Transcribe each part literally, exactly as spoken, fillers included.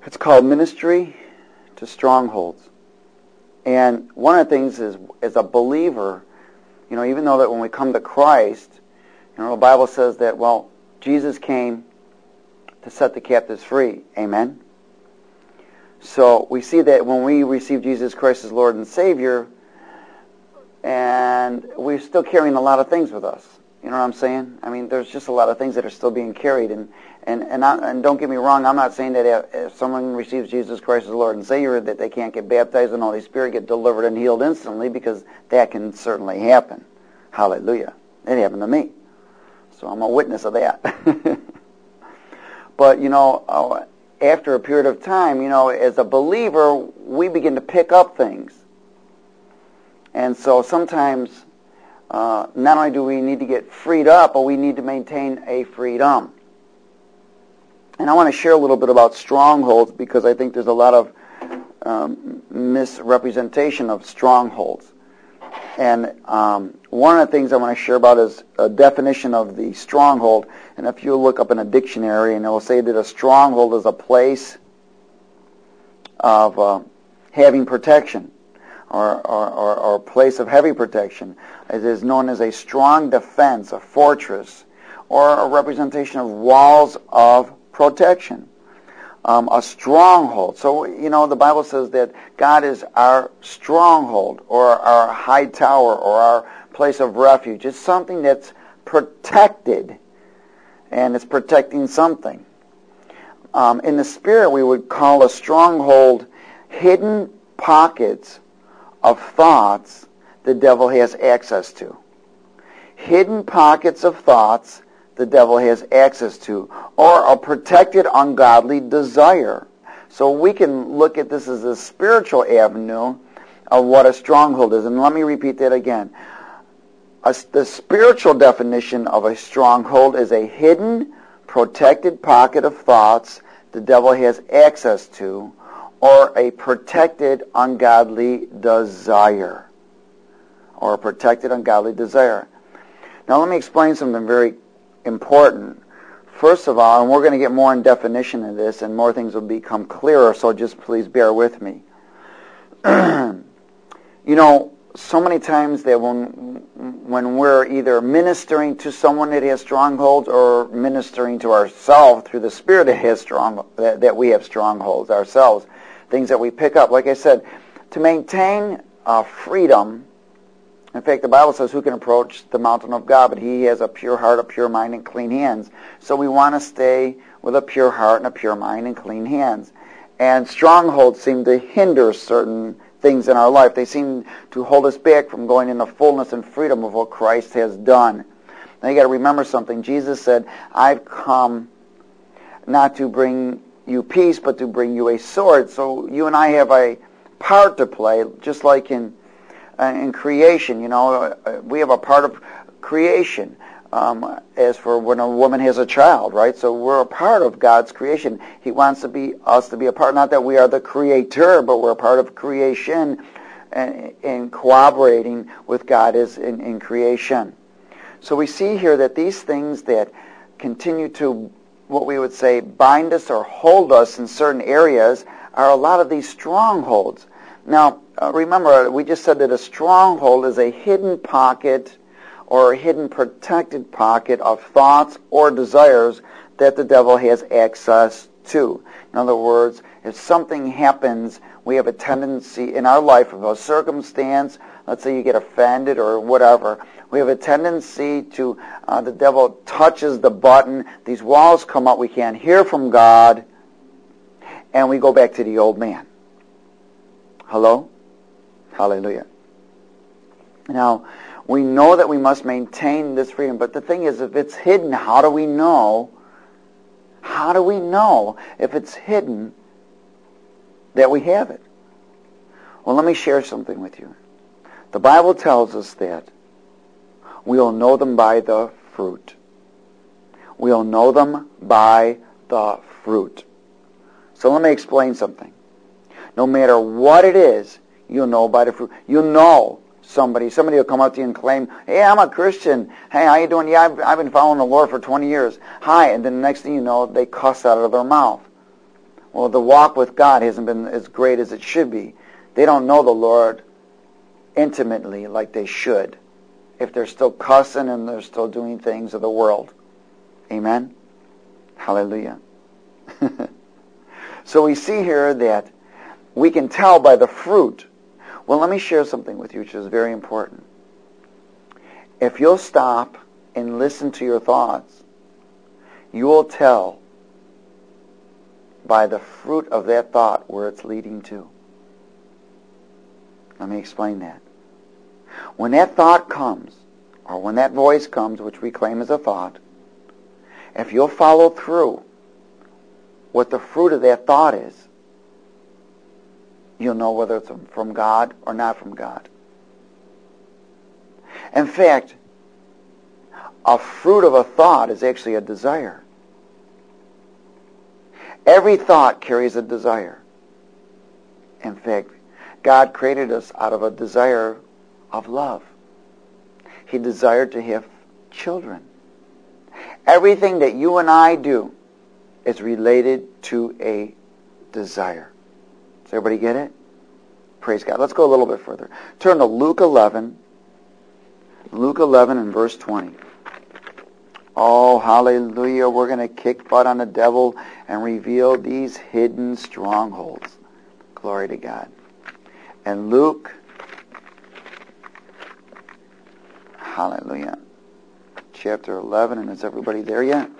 It's called Ministry to Strongholds. And one of the things is, as a believer, you know, even though that when we come to Christ, you know, the Bible says that, well, Jesus came to set the captives free. Amen? So we see that when we receive Jesus Christ as Lord and Savior, and we're still carrying a lot of things with us. You know what I'm saying? I mean, there's just a lot of things that are still being carried. And and and, I, and don't get me wrong, I'm not saying that if, if someone receives Jesus Christ as Lord and Savior that they can't get baptized in the Holy Spirit, get delivered and healed instantly, because that can certainly happen. Hallelujah. It happened to me. So I'm a witness of that. But, you know, uh, after a period of time, you know, as a believer, we begin to pick up things. And so sometimes, uh, not only do we need to get freed up, but we need to maintain a freedom. And I want to share a little bit about strongholds, because I think there's a lot of um, misrepresentation of strongholds. And um, one of the things I want to share about is a definition of the stronghold. And if you look up in a dictionary, and it will say that a stronghold is a place of uh, having protection, or, or, or, or a place of heavy protection. It is known as a strong defense, a fortress, or a representation of walls of protection. Um, a stronghold. So, you know, the Bible says that God is our stronghold, or our high tower, or our place of refuge. It's something that's protected, and it's protecting something. Um, in the Spirit, we would call a stronghold hidden pockets of thoughts the devil has access to. Hidden pockets of thoughts the devil has access to, or a protected ungodly desire. So we can look at this as a spiritual avenue of what a stronghold is. And let me repeat that again. A, the spiritual definition of a stronghold is a hidden, protected pocket of thoughts the devil has access to, or a protected ungodly desire. Or a protected ungodly desire. Now let me explain something very important. First of all, and we're going to get more in definition of this, and more things will become clearer, so just please bear with me. You know, so many times that when when we're either ministering to someone that has strongholds, or ministering to ourselves through the Spirit that has strong that, that we have strongholds ourselves, things that we pick up. Like I said, to maintain uh, freedom. In fact, the Bible says, who can approach the mountain of God? But he has a pure heart, a pure mind, and clean hands. So we want to stay with a pure heart and a pure mind and clean hands. And strongholds seem to hinder certain things in our life. They seem to hold us back from going in the fullness and freedom of what Christ has done. Now you got to remember something. Jesus said, I've come not to bring you peace, but to bring you a sword. So you and I have a part to play, just like in in creation. You know, we have a part of creation. Um, as for when a woman has a child, right? So we're a part of God's creation. He wants to be us to be a part. Not that we are the creator, but we're a part of creation, and, and cooperating with God is in, in creation. So we see here that these things that continue to, what we would say, bind us or hold us in certain areas are a lot of these strongholds. Now, uh, remember, we just said that a stronghold is a hidden pocket or a hidden protected pocket of thoughts or desires that the devil has access to. In other words, if something happens, we have a tendency in our life of a circumstance, let's say you get offended or whatever, we have a tendency to, uh, the devil touches the button, these walls come up, we can't hear from God, and we go back to the old man. Hello? Hallelujah. Now, we know that we must maintain this freedom, but the thing is, if it's hidden, how do we know? How do we know if it's hidden that we have it? Well, let me share something with you. The Bible tells us that we'll know them by the fruit. We'll know them by the fruit. So let me explain something. No matter what it is, you'll know by the fruit. You'll know somebody. Somebody will come up to you and claim, hey, I'm a Christian. Hey, how you doing? Yeah, I've, I've been following the Lord for twenty years. Hi. And then the next thing you know, they cuss out of their mouth. Well, the walk with God hasn't been as great as it should be. They don't know the Lord intimately like they should if they're still cussing and they're still doing things of the world. Amen? Hallelujah. So we see here that we can tell by the fruit. Well, let me share something with you which is very important. If you'll stop and listen to your thoughts, you will tell by the fruit of that thought where it's leading to. Let me explain that. When that thought comes, or when that voice comes, which we claim as a thought, if you'll follow through what the fruit of that thought is, you'll know whether it's from God or not from God. In fact, a fruit of a thought is actually a desire. Every thought carries a desire. In fact, God created us out of a desire of love. He desired to have children. Everything that you and I do is related to a desire. Does everybody get it? Praise God. Let's go a little bit further. Turn to Luke eleven. Luke eleven and verse twenty. Oh, hallelujah. We're going to kick butt on the devil and reveal these hidden strongholds. Glory to God. And Luke, hallelujah, chapter eleven, and is everybody there yet?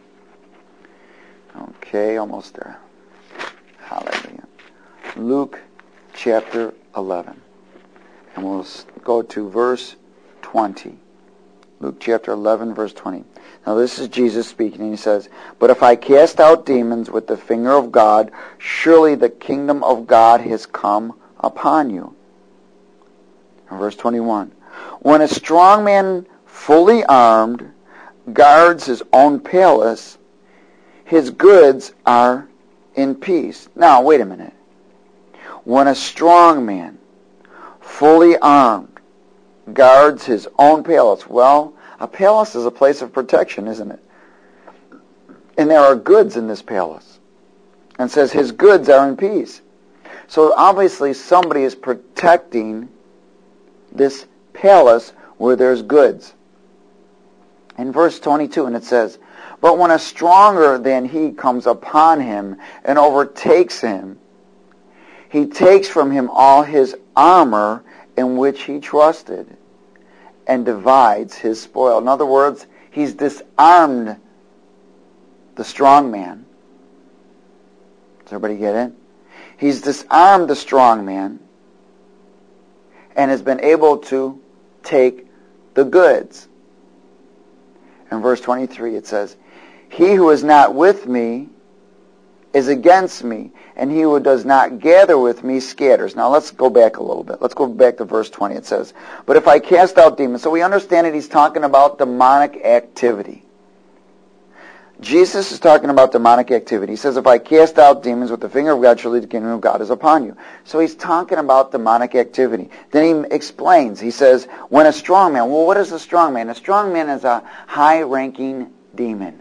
Okay, almost there. Hallelujah. Luke chapter eleven. And we'll go to verse twenty. Luke chapter eleven, verse twenty. Now this is Jesus speaking, and he says, "But if I cast out demons with the finger of God, surely the kingdom of God has come upon you." And verse twenty-one. "When a strong man fully armed guards his own palace, his goods are in peace." Now, wait a minute. When a strong man fully armed guards his own palace. Well, a palace is a place of protection, isn't it? And there are goods in this palace. And it says his goods are in peace. So obviously somebody is protecting this palace where there's goods. In verse twenty-two, and it says, "But when a stronger than he comes upon him and overtakes him, he takes from him all his armor in which he trusted, and divides his spoil." In other words, he's disarmed the strong man. Does everybody get it? He's disarmed the strong man and has been able to take the goods. In verse twenty-three it says, "He who is not with me is against me, and he who does not gather with me scatters." Now let's go back a little bit. Let's go back to verse twenty. It says, "But if I cast out demons," so we understand that he's talking about demonic activity. Jesus is talking about demonic activity. He says, "If I cast out demons with the finger of God, surely the kingdom of God is upon you." So he's talking about demonic activity. Then he explains. He says, when a strong man, well, what is a strong man? A strong man is a high-ranking demon.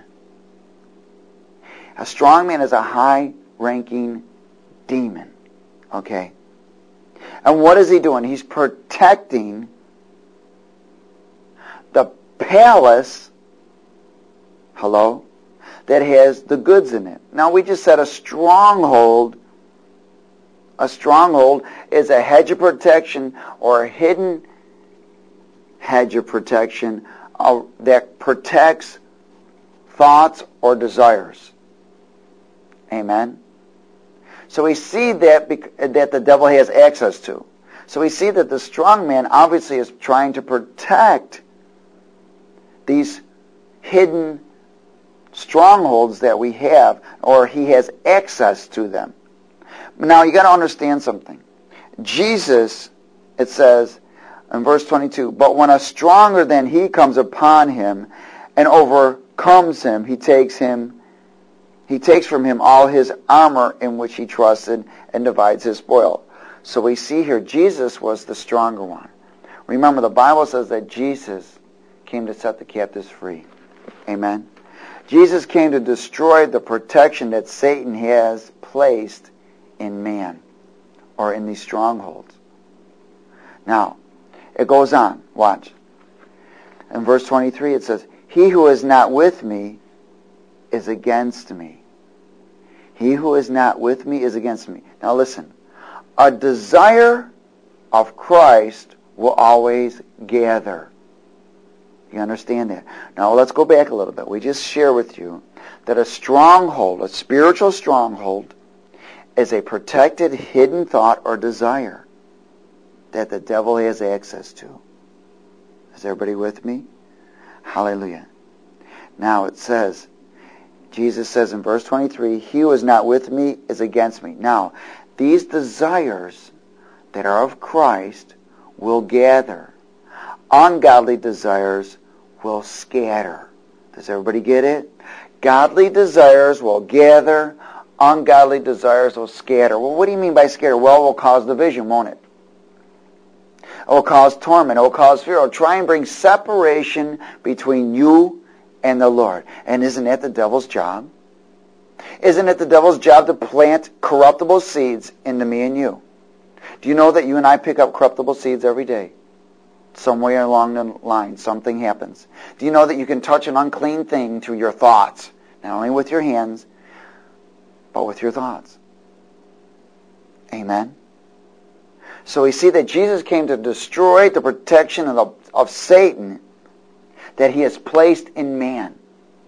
A strong man is a high-ranking demon. Okay? And what is he doing? He's protecting the palace, hello, that has the goods in it. Now we just said a stronghold, a stronghold is a hedge of protection or a hidden hedge of protection uh, that protects thoughts or desires. Amen? So we see that bec- that the devil has access to. So we see that the strong man obviously is trying to protect these hidden strongholds that we have, or he has access to them. Now you got to understand something. Jesus, it says in verse twenty-two, "But when a stronger than he comes upon him and overcomes him, he takes him He takes from him all his armor in which he trusted and divides his spoil." So we see here Jesus was the stronger one. Remember, the Bible says that Jesus came to set the captives free. Amen? Jesus came to destroy the protection that Satan has placed in man, or in these strongholds. Now, it goes on. Watch. In verse twenty-three it says, he who is not with me is against me. He who is not with me is against me. Now listen. A desire of Christ will always gather. You understand that? Now let's go back a little bit. We just share with you that a stronghold, a spiritual stronghold, is a protected, hidden thought or desire that the devil has access to. Is everybody with me? Hallelujah. Now it says, Jesus says in verse twenty-three, he who is not with me is against me. Now, these desires that are of Christ will gather. Ungodly desires will scatter. Does everybody get it? Godly desires will gather. Ungodly desires will scatter. Well, what do you mean by scatter? Well, it will cause division, won't it? It will cause torment. It will cause fear. It will try and bring separation between you and the Lord. And isn't that the devil's job? Isn't it the devil's job to plant corruptible seeds into me and you? Do you know that you and I pick up corruptible seeds every day? Somewhere along the line, something happens. Do you know that you can touch an unclean thing through your thoughts? Not only with your hands, but with your thoughts. Amen? So we see that Jesus came to destroy the protection of, the, of Satan that he has placed in man.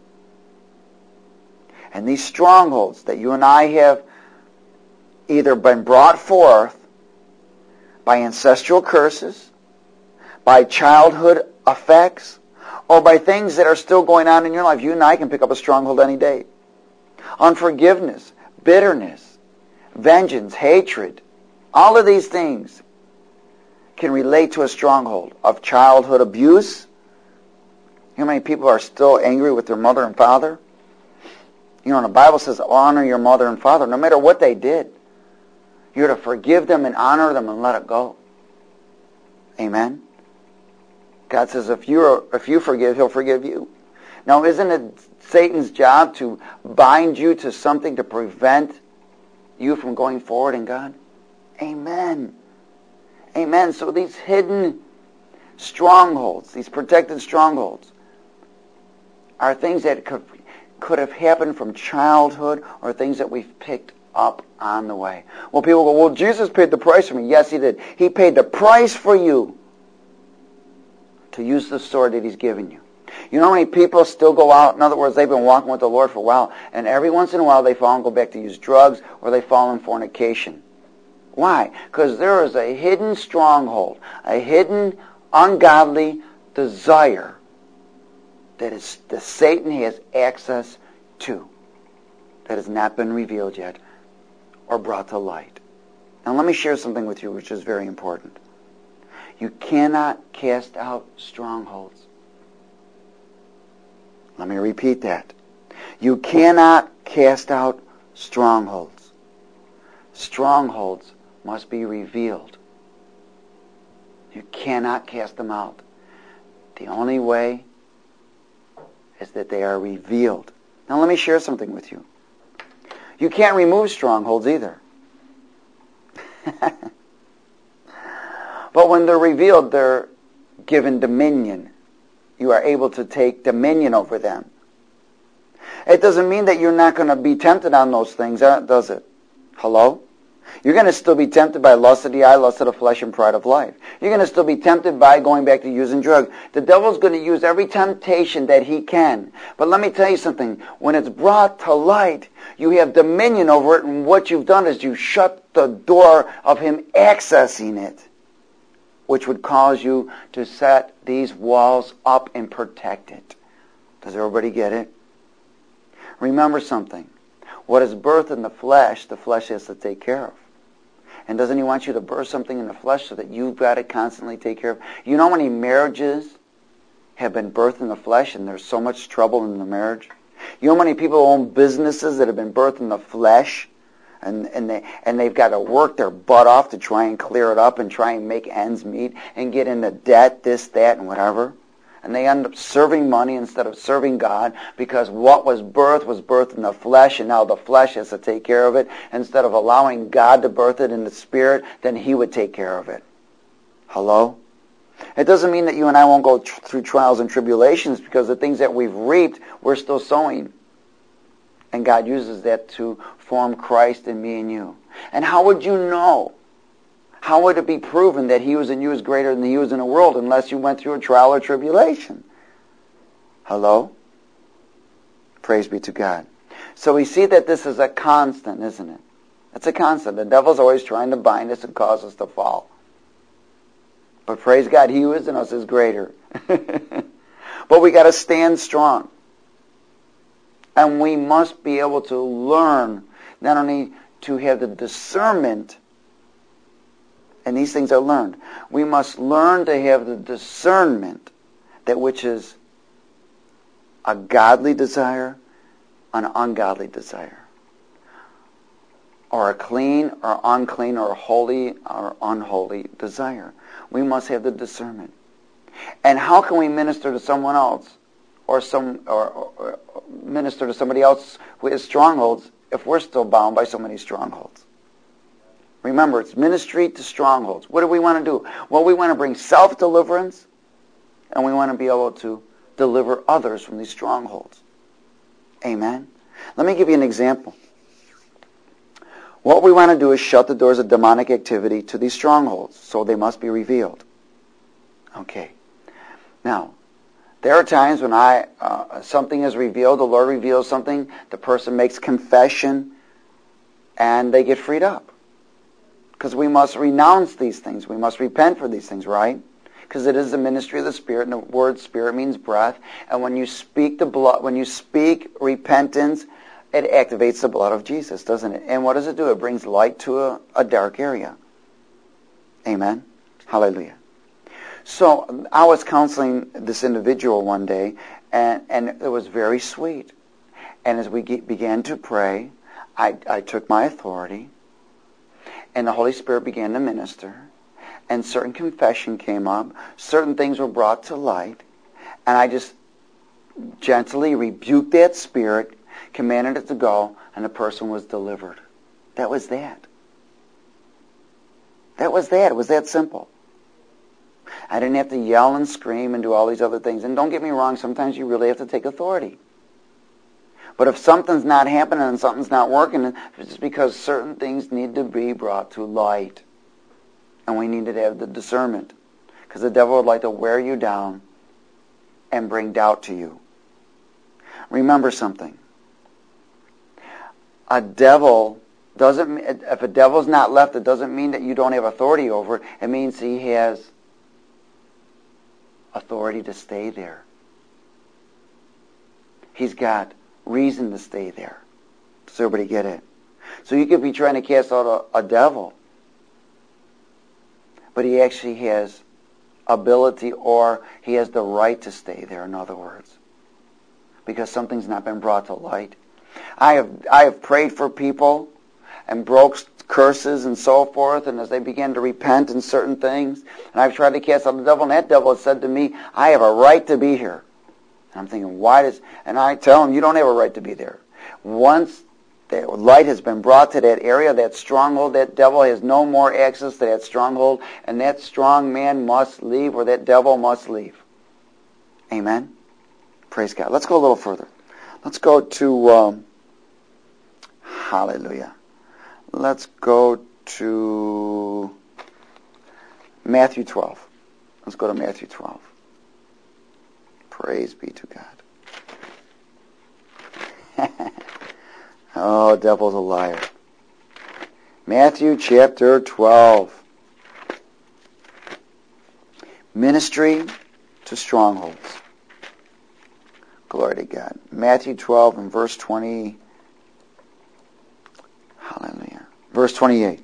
And these strongholds that you and I have either been brought forth by ancestral curses, by childhood effects, or by things that are still going on in your life. You and I can pick up a stronghold any day. Unforgiveness, bitterness, vengeance, hatred, all of these things can relate to a stronghold of childhood abuse. You know how many people are still angry with their mother and father? You know, the Bible says, honor your mother and father, no matter what they did. You're to forgive them and honor them and let it go. Amen? God says, if you if you forgive, he'll forgive you. Now, isn't it Satan's job to bind you to something to prevent you from going forward in God? Amen. Amen. So these hidden strongholds, these protected strongholds, are things that could, could have happened from childhood or things that we've picked up on the way. Well, people go, well, Jesus paid the price for me. Yes, he did. He paid the price for you to use the sword that he's given you. You know how many people still go out? In other words, they've been walking with the Lord for a while, and every once in a while they fall and go back to use drugs, or they fall in fornication. Why? Because there is a hidden stronghold, a hidden ungodly desire that is that Satan has access to, that has not been revealed yet or brought to light. Now let me share something with you which is very important. You cannot cast out strongholds. Let me repeat that. You cannot cast out strongholds. Strongholds must be revealed. You cannot cast them out. The only way is that they are revealed. Now let me share something with you. You can't remove strongholds either. But when they're revealed, they're given dominion. You are able to take dominion over them. It doesn't mean that you're not going to be tempted on those things, does it? Hello? You're going to still be tempted by lust of the eye, lust of the flesh, and pride of life. You're going to still be tempted by going back to using drugs. The devil's going to use every temptation that he can. But let me tell you something. When it's brought to light, you have dominion over it, and what you've done is you shut the door of him accessing it, which would cause you to set these walls up and protect it. Does everybody get it? Remember something. What is birthed in the flesh, the flesh has to take care of. And doesn't he want you to birth something in the flesh so that you've got to constantly take care of? You know how many marriages have been birthed in the flesh and there's so much trouble in the marriage? You know how many people own businesses that have been birthed in the flesh? And and they and they've got to work their butt off to try and clear it up and try and make ends meet and get into debt, this, that, and whatever. And they end up serving money instead of serving God, because what was birthed was birthed in the flesh, and now the flesh has to take care of it. Instead of allowing God to birth it in the Spirit, then He would take care of it. Hello? It doesn't mean that you and I won't go tr- through trials and tribulations, because the things that we've reaped, we're still sowing. And God uses that to form Christ in me and you. And how would you know? How would it be proven that He was in you is greater than He was in the world, unless you went through a trial or tribulation? Hello? Praise be to God. So we see that this is a constant, isn't it? It's a constant. The devil's always trying to bind us and cause us to fall. But praise God, He who is in us is greater. But we got to stand strong. And we must be able to learn, not only to have the discernment, and these things are learned. We must learn to have the discernment, that which is a godly desire, an ungodly desire, or a clean or unclean, or a holy or unholy desire. We must have the discernment. And how can we minister to someone else, or some, or, or, or minister to somebody else who has strongholds, if we're still bound by so many strongholds? Remember, it's ministry to strongholds. What do we want to do? Well, we want to bring self-deliverance, and we want to be able to deliver others from these strongholds. Amen? Let me give you an example. What we want to do is shut the doors of demonic activity to these strongholds, so they must be revealed. Okay. Now, there are times when I uh, something is revealed, the Lord reveals something, the person makes confession, and they get freed up. Because we must renounce these things. We must repent for these things, right? Because it is the ministry of the Spirit, and the word Spirit means breath. And when you speak the blood, when you speak repentance, it activates the blood of Jesus, doesn't it? And what does it do? It brings light to a, a dark area. Amen? Hallelujah. So I was counseling this individual one day, and, and it was very sweet. And as we get, began to pray, I, I took my authority, and the Holy Spirit began to minister, and certain confession came up, certain things were brought to light, and I just gently rebuked that spirit, commanded it to go, and the person was delivered. That was that. That was that. It was that simple. I didn't have to yell and scream and do all these other things. And don't get me wrong, sometimes you really have to take authority. But if something's not happening and something's not working, it's because certain things need to be brought to light. And we need to have the discernment. Because the devil would like to wear you down and bring doubt to you. Remember something. A devil doesn't, if a devil's not left, it doesn't mean that you don't have authority over it. It means he has authority to stay there. He's got reason to stay there. Does everybody get it? So you could be trying to cast out a, a devil, but he actually has ability, or he has the right to stay there, in other words, because something's not been brought to light. I have I have prayed for people and broke curses and so forth, and as they began to repent in certain things, and I've tried to cast out the devil, and that devil has said to me, I have a right to be here. And I'm thinking, why does... And I tell him, you don't have a right to be there. Once the light has been brought to that area, that stronghold, that devil has no more access to that stronghold, and that strong man must leave, or that devil must leave. Amen? Praise God. Let's go a little further. Let's go to... Um, hallelujah. Let's go to Matthew twelve. Let's go to Matthew twelve. Praise be to God. Oh, devil's a liar. Matthew chapter twelve. Ministry to strongholds. Glory to God. Matthew twelve and verse twenty. Hallelujah. Verse twenty-eight.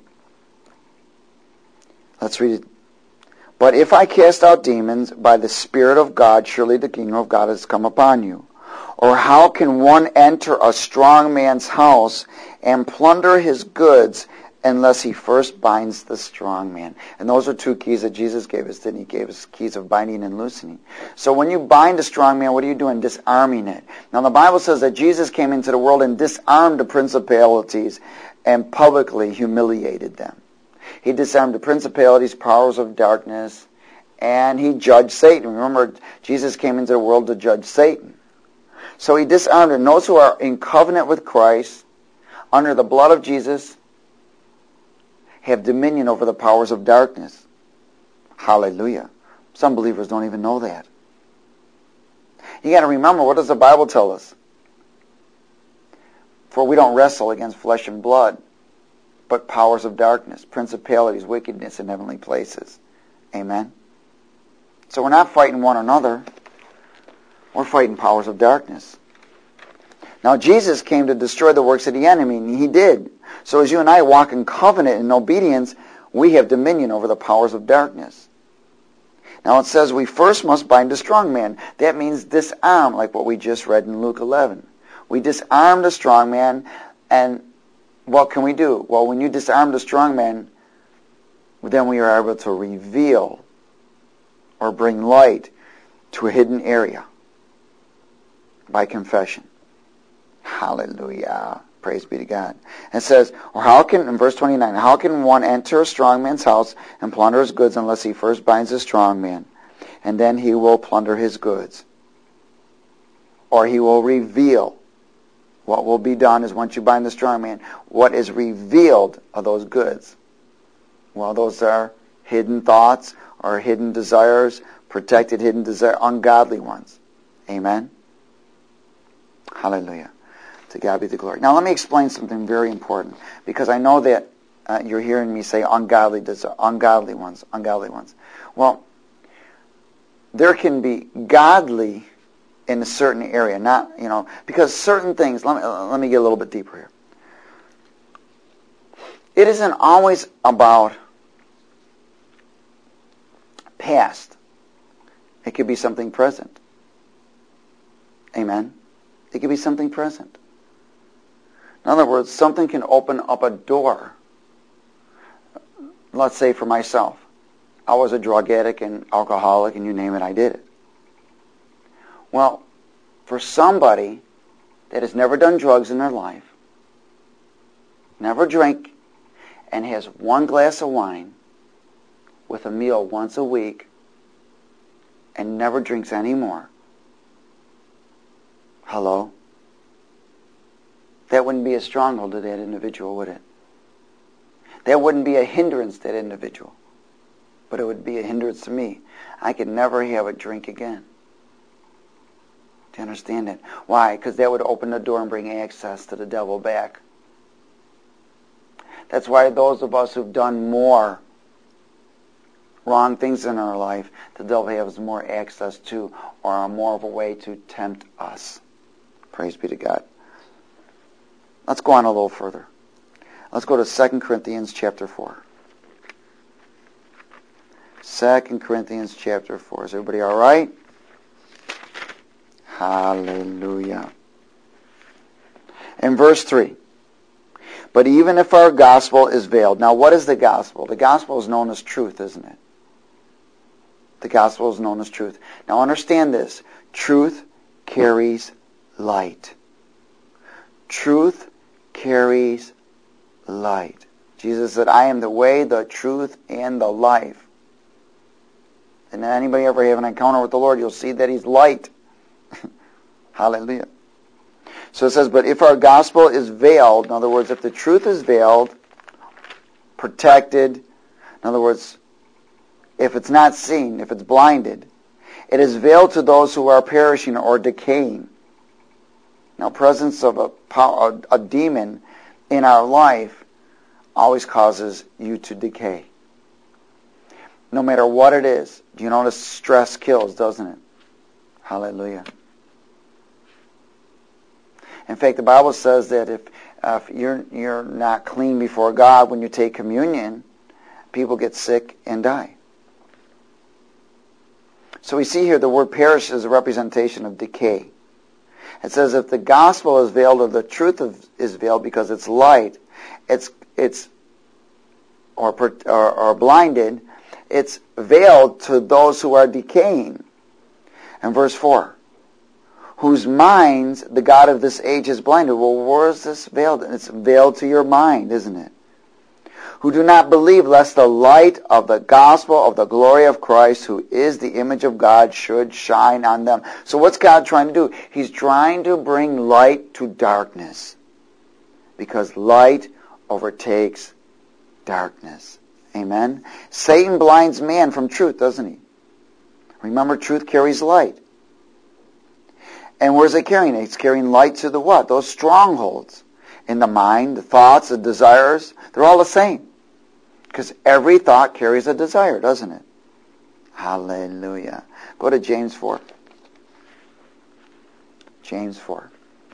Let's read it. But if I cast out demons by the Spirit of God, surely the kingdom of God has come upon you. Or how can one enter a strong man's house and plunder his goods unless he first binds the strong man. And those are two keys that Jesus gave us, didn't he? He gave us keys of binding and loosening. So when you bind a strong man, what are you doing? Disarming it. Now the Bible says that Jesus came into the world and disarmed the principalities and publicly humiliated them. He disarmed the principalities, powers of darkness, and he judged Satan. Remember, Jesus came into the world to judge Satan. So he disarmed it. And those who are in covenant with Christ, under the blood of Jesus, have dominion over the powers of darkness. Hallelujah. Some believers don't even know that. You got to remember, what does the Bible tell us? For we don't wrestle against flesh and blood, but powers of darkness, principalities, wickedness in heavenly places. Amen? So we're not fighting one another. We're fighting powers of darkness. Now Jesus came to destroy the works of the enemy, and he did. So as you and I walk in covenant and obedience, we have dominion over the powers of darkness. Now it says we first must bind the strong man. That means disarm, like what we just read in Luke eleven. We disarm the strong man, and what can we do? Well, when you disarm the strong man, then we are able to reveal or bring light to a hidden area by confession. Hallelujah. Praise be to God. And it says, or how can, in verse twenty-nine, how can one enter a strong man's house and plunder his goods unless he first binds the strong man? And then he will plunder his goods. Or he will reveal. What will be done is once you bind the strong man, what is revealed are those goods. Well, those are hidden thoughts or hidden desires, protected hidden desires, ungodly ones. Amen? Hallelujah. To God be the glory. Now let me explain something very important, because I know that uh, you're hearing me say ungodly desires, ungodly ones, ungodly ones. Well, there can be godly in a certain area, not, you know, because certain things, let me, let me get a little bit deeper here. It isn't always about past. It could be something present. Amen? It could be something present. In other words, something can open up a door. Let's say for myself, I was a drug addict and alcoholic, and you name it, I did it. Well, for somebody that has never done drugs in their life, never drank, and has one glass of wine with a meal once a week, and never drinks anymore, hello? That wouldn't be a stronghold to that individual, would it? That wouldn't be a hindrance to that individual. But it would be a hindrance to me. I could never have a drink again. Do you understand that? Why? Because that would open the door and bring access to the devil back. That's why those of us who've done more wrong things in our life, the devil has more access to, or more of a way to tempt us. Praise be to God. Let's go on a little further. Let's go to Second Corinthians chapter four. Second Corinthians chapter four. Is everybody all right? Hallelujah. In verse three. But even if our gospel is veiled. Now what is the gospel? The gospel is known as truth, isn't it? The gospel is known as truth. Now understand this. Truth carries light. Truth carries light. Jesus said, I am the way, the truth, and the life. And if anybody ever have an encounter with the Lord, you'll see that He's light. Hallelujah. So it says, but if our gospel is veiled, in other words, if the truth is veiled, protected, in other words, if it's not seen, if it's blinded, it is veiled to those who are perishing or decaying. Now, presence of a, power, a demon in our life always causes you to decay. No matter what it is. Do you notice stress kills, doesn't it? Hallelujah. In fact, the Bible says that if, uh, if you're, you're not clean before God when you take communion, people get sick and die. So we see here the word perish is a representation of decay. It says if the gospel is veiled or the truth of, is veiled because it's light, it's it's or, or, or blinded. It's veiled to those who are decaying. And verse four, whose minds the God of this age has blinded. Well, where is this veiled? It's veiled to your mind, isn't it? Who do not believe, lest the light of the gospel of the glory of Christ, who is the image of God, should shine on them. So what's God trying to do? He's trying to bring light to darkness, because light overtakes darkness. Amen? Satan blinds man from truth, doesn't he? Remember, truth carries light. And where's it carrying it? It's carrying light to the what? Those strongholds. In the mind, the thoughts, the desires, they're all the same. Because every thought carries a desire, doesn't it? Hallelujah. Go to James four. James four.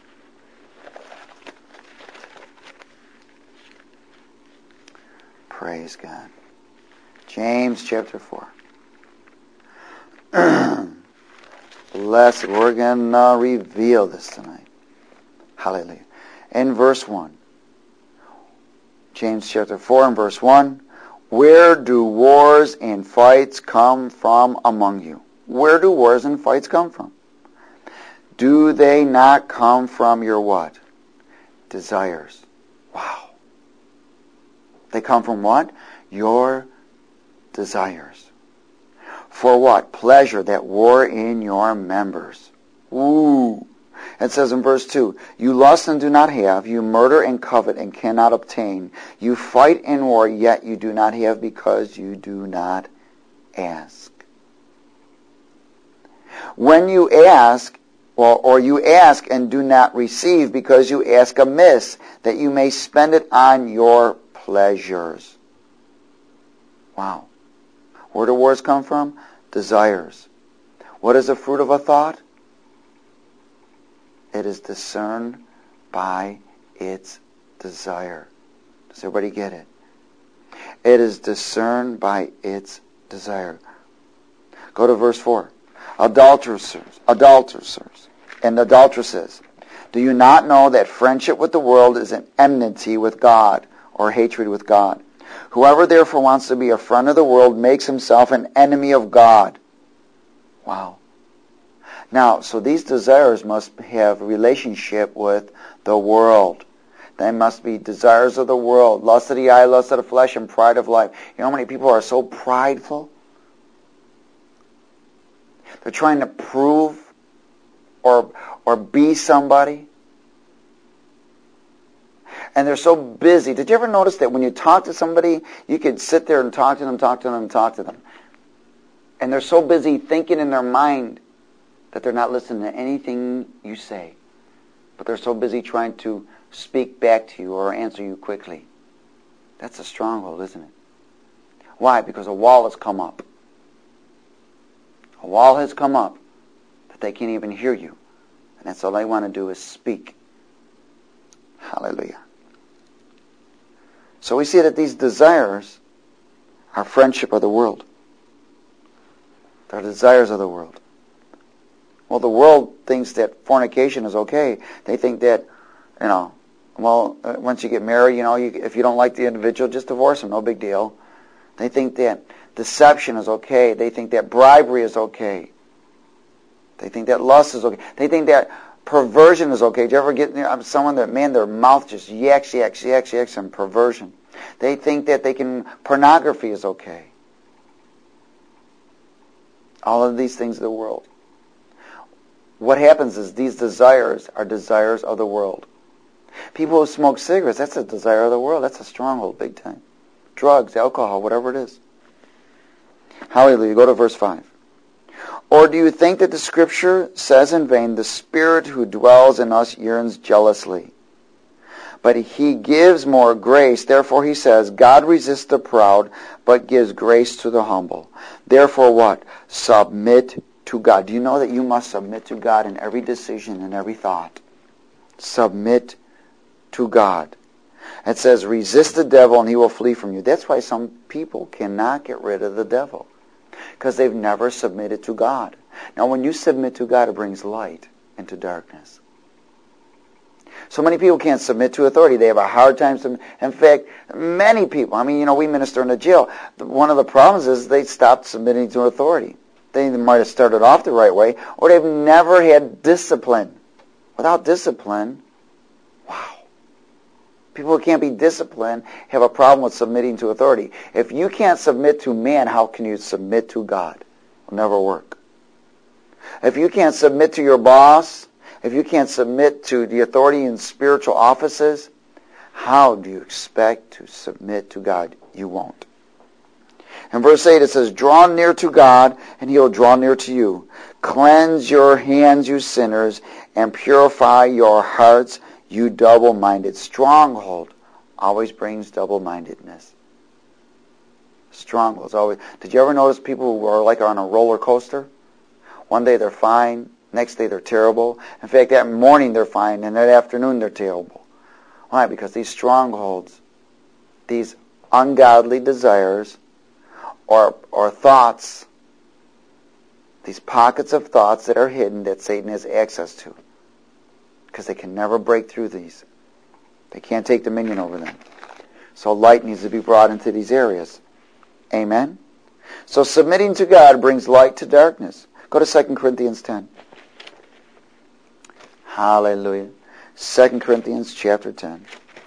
Praise God. James chapter four. Blessed. We're going to reveal this tonight. Hallelujah. In verse one. James chapter four and verse one. Where do wars and fights come from among you? Where do wars and fights come from? Do they not come from your what? Desires. Wow. They come from what? Your desires. For what? Pleasure that war in your members. Ooh. It says in verse two, you lust and do not have, you murder and covet and cannot obtain. You fight in war, yet you do not have because you do not ask. When you ask, well, or you ask and do not receive because you ask amiss, that you may spend it on your pleasures. Wow. Where do wars come from? Desires. What is the fruit of a thought? It is discerned by its desire. Does everybody get it? It is discerned by its desire. Go to verse four. Adulterers, adulterers, and adulteresses, do you not know that friendship with the world is an enmity with God, or hatred with God? Whoever therefore wants to be a friend of the world makes himself an enemy of God. Wow. Now, so these desires must have a relationship with the world. They must be desires of the world, lust of the eye, lust of the flesh, and pride of life. You know how many people are so prideful? They're trying to prove or or be somebody. And they're so busy. Did you ever notice that when you talk to somebody, you could sit there and talk to them, talk to them, and talk to them. And they're so busy thinking in their mind that they're not listening to anything you say. But they're so busy trying to speak back to you or answer you quickly. That's a stronghold, isn't it? Why? Because a wall has come up. A wall has come up that they can't even hear you. And that's all they want to do is speak. Hallelujah. So we see that these desires are friendship of the world. They're desires of the world. Well, the world thinks that fornication is okay. They think that, you know, well, uh, once you get married, you know, you, if you don't like the individual, just divorce him, no big deal. They think that deception is okay. They think that bribery is okay. They think that lust is okay. They think that perversion is okay. Do you ever get near someone that, man, their mouth just yaks, yaks, yaks, yaks, and perversion? They think that they can, pornography is okay. All of these things of the world. What happens is these desires are desires of the world. People who smoke cigarettes, that's a desire of the world. That's a stronghold, big time. Drugs, alcohol, whatever it is. Hallelujah. Go to verse five. Or do you think that the Scripture says in vain, the Spirit who dwells in us yearns jealously? But He gives more grace. Therefore He says, God resists the proud, but gives grace to the humble. Therefore what? Submit to God. Do you know that you must submit to God in every decision and every thought? Submit to God. It says, resist the devil and he will flee from you. That's why some people cannot get rid of the devil. Because they've never submitted to God. Now when you submit to God, it brings light into darkness. So many people can't submit to authority. They have a hard time. Sub- in fact, many people, I mean, you know, we minister in a jail. One of the problems is they stopped submitting to authority. They might have started off the right way, or they've never had discipline. Without discipline, wow. People who can't be disciplined have a problem with submitting to authority. If you can't submit to man, how can you submit to God? It will never work. If you can't submit to your boss, if you can't submit to the authority in spiritual offices, how do you expect to submit to God? You won't. In verse eight it says, draw near to God, and He will draw near to you. Cleanse your hands, you sinners, and purify your hearts, you double-minded. Stronghold always brings double-mindedness. Strongholds always. Did you ever notice people who are like on a roller coaster? One day they're fine, next day they're terrible. In fact, that morning they're fine, and that afternoon they're terrible. Why? Because these strongholds, these ungodly desires, or or thoughts, these pockets of thoughts that are hidden that Satan has access to, because they can never break through these. They can't take dominion over them. So light needs to be brought into these areas. Amen? So submitting to God brings light to darkness. Go to Second Corinthians ten. Hallelujah. Second Corinthians chapter ten.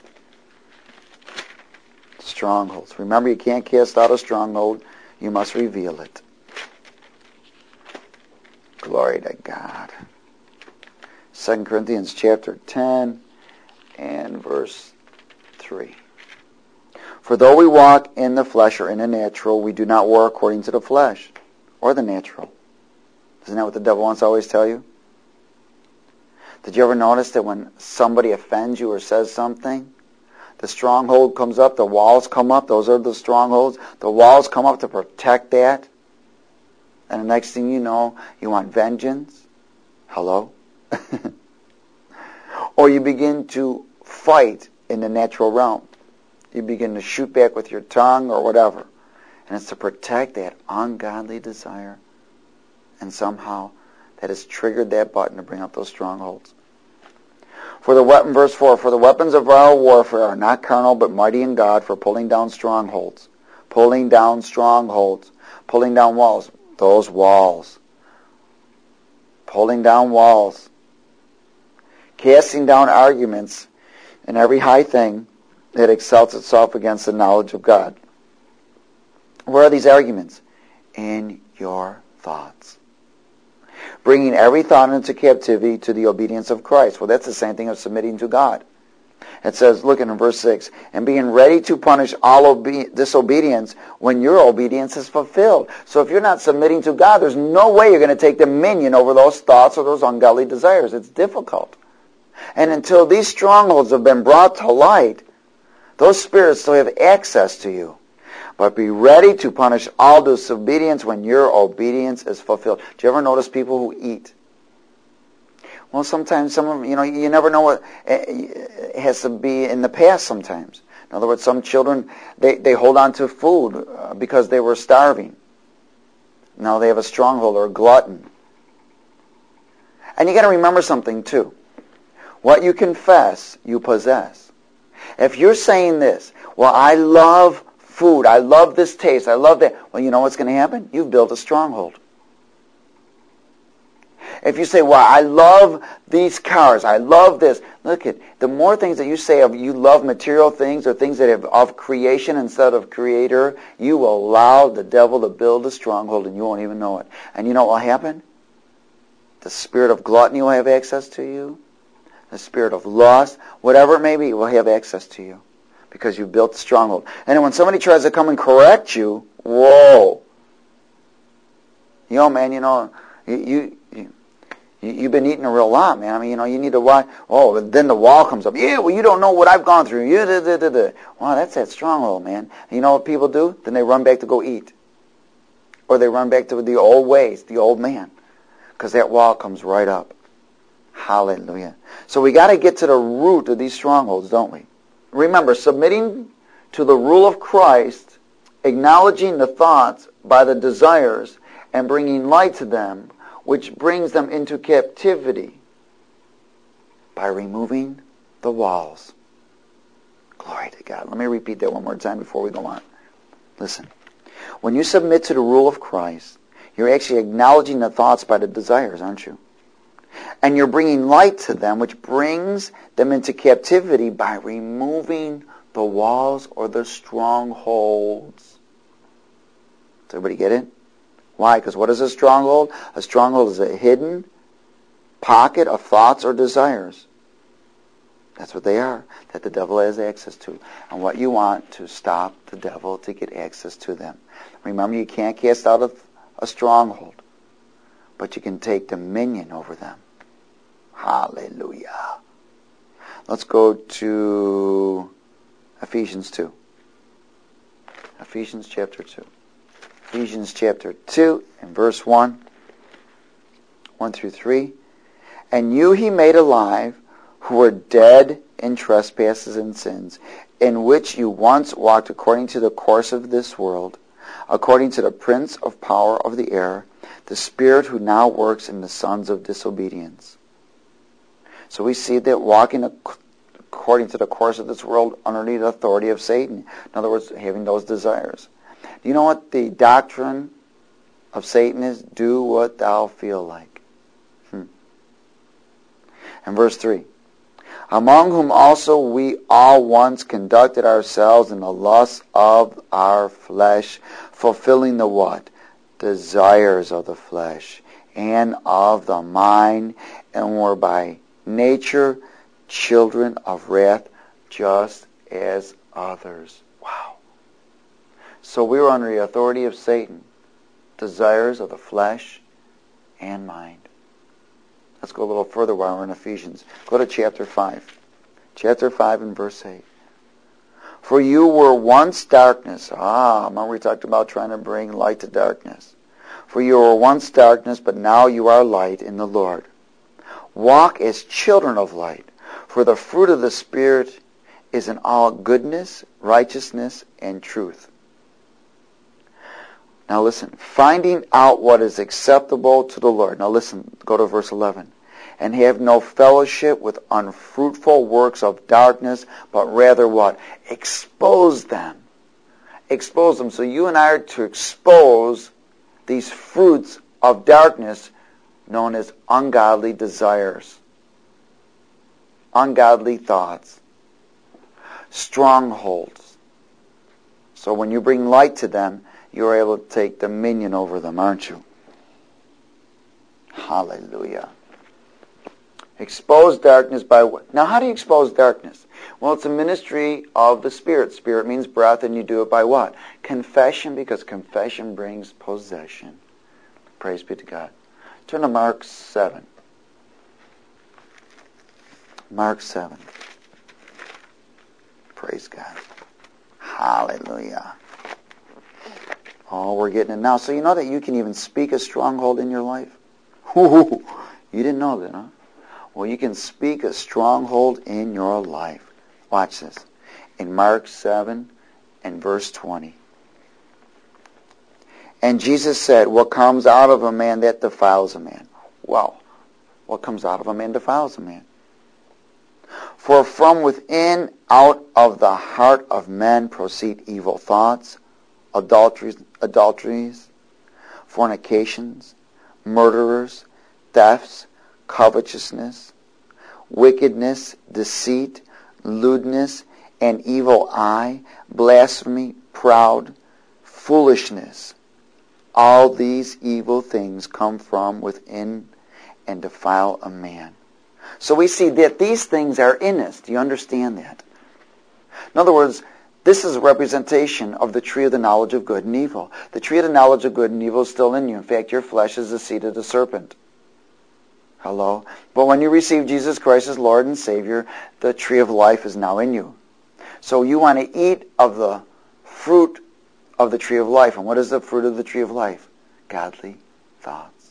Strongholds. Remember, you can't cast out a stronghold. You must reveal it. Glory to God. Second Corinthians chapter ten and verse three. For though we walk in the flesh or in the natural, we do not war according to the flesh or the natural. Isn't that what the devil wants to always tell you? Did you ever notice that when somebody offends you or says something, the stronghold comes up, the walls come up, those are the strongholds. The walls come up to protect that. And the next thing you know, you want vengeance. Hello? Or you begin to fight in the natural realm. You begin to shoot back with your tongue or whatever. And it's to protect that ungodly desire. And somehow that has triggered that button to bring up those strongholds. For the weapon, verse four, for the weapons of our warfare are not carnal, but mighty in God for pulling down strongholds. Pulling down strongholds. Pulling down walls. Those walls. Pulling down walls. Casting down arguments and every high thing that exalts itself against the knowledge of God. Where are these arguments? In your thoughts. Bringing every thought into captivity to the obedience of Christ. Well, that's the same thing as submitting to God. It says, look in verse six, and being ready to punish all obe- disobedience when your obedience is fulfilled. So if you're not submitting to God, there's no way you're going to take dominion over those thoughts or those ungodly desires. It's difficult. And until these strongholds have been brought to light, those spirits still have access to you. But be ready to punish all disobedience when your obedience is fulfilled. Do you ever notice people who eat? Well, sometimes some of them, you know, you never know what it has to be in the past sometimes. In other words, some children, they, they hold on to food because they were starving. Now they have a stronghold or a glutton. And you got to remember something too. What you confess, you possess. If you're saying this, well, I love food, I love this taste, I love that, well, you know what's going to happen? You've built a stronghold. If you say, well, I love these cars, I love this, look at, the more things that you say of you love material things or things that have of creation instead of creator, you will allow the devil to build a stronghold and you won't even know it. And you know what will happen? The spirit of gluttony will have access to you. The spirit of lust, whatever it may be, will have access to you because you built the stronghold. And when somebody tries to come and correct you, whoa. You know, man, you know, you, you, you you've been eating a real lot, man. I mean, you know, you need to watch. Oh, then the wall comes up. Yeah, well, you don't know what I've gone through. You, da, da, da, da. Wow, that's that stronghold, man. And you know what people do? Then they run back to go eat. Or they run back to the old ways, the old man. Because that wall comes right up. Hallelujah. So we got to get to the root of these strongholds, don't we? Remember, submitting to the rule of Christ, acknowledging the thoughts by the desires, and bringing light to them, which brings them into captivity by removing the walls. Glory to God. Let me repeat that one more time before we go on. Listen. When you submit to the rule of Christ, you're actually acknowledging the thoughts by the desires, aren't you? And you're bringing light to them, which brings them into captivity by removing the walls or the strongholds. Does everybody get it? Why? Because what is a stronghold? A stronghold is a hidden pocket of thoughts or desires. That's what they are, that the devil has access to. And what you want to stop the devil to get access to them. Remember, you can't cast out a, a stronghold, but you can take dominion over them. Hallelujah. Let's go to Ephesians two. Ephesians chapter two. Ephesians chapter two and verse one. one through three. And you he made alive, who were dead in trespasses and sins, in which you once walked according to the course of this world, according to the prince of power of the air, the spirit who now works in the sons of disobedience. So we see that walking according to the course of this world underneath the authority of Satan. In other words, having those desires. Do you know what the doctrine of Satan is? Do what thou feel like. Hmm. And verse three. Among whom also we all once conducted ourselves in the lusts of our flesh, fulfilling the what? Desires of the flesh and of the mind, and were by nature children of wrath, just as others. Wow. So we were under the authority of Satan, desires of the flesh and mind. Let's go a little further while we're in Ephesians. Go to chapter five. Chapter five and verse eight. For you were once darkness. Ah, remember we talked about trying to bring light to darkness. For you were once darkness, but now you are light in the Lord. Walk as children of light, for the fruit of the Spirit is in all goodness, righteousness, and truth. Now listen, finding out what is acceptable to the Lord. Now listen, go to verse eleven. And have no fellowship with unfruitful works of darkness, but rather what? Expose them. Expose them. So you and I are to expose these fruits of darkness known as ungodly desires, ungodly thoughts, strongholds. So when you bring light to them, you're able to take dominion over them, aren't you? Hallelujah. Expose darkness by what? Now, how do you expose darkness? Well, it's a ministry of the Spirit. Spirit means breath, and you do it by what? Confession, because confession brings possession. Praise be to God. Turn to Mark seven. Mark seven. Praise God. Hallelujah. Oh, we're getting it now. So you know that you can even speak a stronghold in your life? You didn't know that, huh? Well, you can speak a stronghold in your life. Watch this. In Mark seven and verse twenty. And Jesus said, what comes out of a man, that defiles a man. Well, what comes out of a man defiles a man. For from within, out of the heart of men proceed evil thoughts, adulteries, adulteries, fornications, murderers, thefts, covetousness, wickedness, deceit, lewdness, an evil eye, blasphemy, proud, foolishness. All these evil things come from within and defile a man. So we see that these things are in us. Do you understand that? In other words, this is a representation of the tree of the knowledge of good and evil. The tree of the knowledge of good and evil is still in you. In fact, your flesh is the seed of the serpent. Hello? But when you receive Jesus Christ as Lord and Savior, the tree of life is now in you. So you want to eat of the fruit of the tree of life. And what is the fruit of the tree of life? Godly thoughts.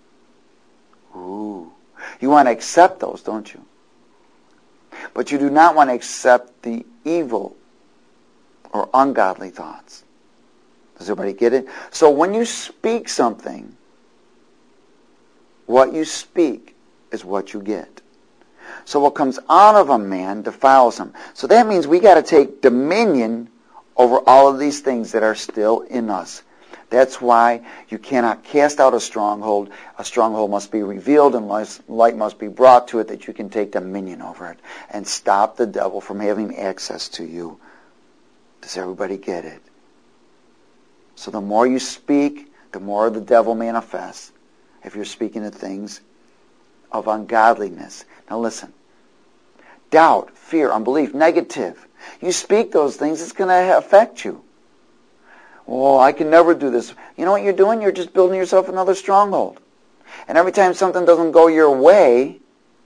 Ooh. You want to accept those, don't you? But you do not want to accept the evil or ungodly thoughts. Does everybody get it? So when you speak something, what you speak is what you get. So what comes out of a man defiles him. So that means we got to take dominion over all of these things that are still in us. That's why you cannot cast out a stronghold. A stronghold must be revealed and light must be brought to it that you can take dominion over it and stop the devil from having access to you. Does everybody get it? So the more you speak, the more the devil manifests if you're speaking of things of ungodliness. Now listen. Doubt, fear, unbelief, negative. You speak those things, it's going to affect you. Oh, I can never do this. You know what you're doing? You're just building yourself another stronghold. And every time something doesn't go your way,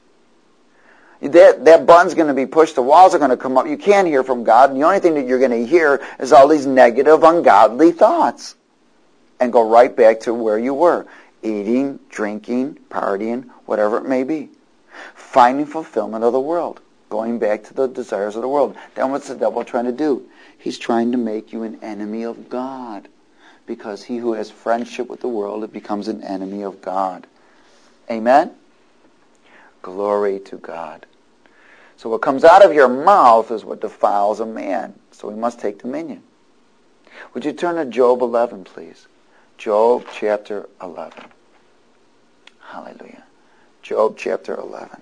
that, that button's going to be pushed, the walls are going to come up. You can't hear from God, and the only thing that you're going to hear is all these negative, ungodly thoughts. And go right back to where you were. Eating, drinking, partying, whatever it may be. Finding fulfillment of the world. Going back to the desires of the world. Then what's the devil trying to do? He's trying to make you an enemy of God. Because he who has friendship with the world, it becomes an enemy of God. Amen? Glory to God. So what comes out of your mouth is what defiles a man. So we must take dominion. Would you turn to Job eleven, please? Job chapter eleven. Hallelujah. Job chapter eleven.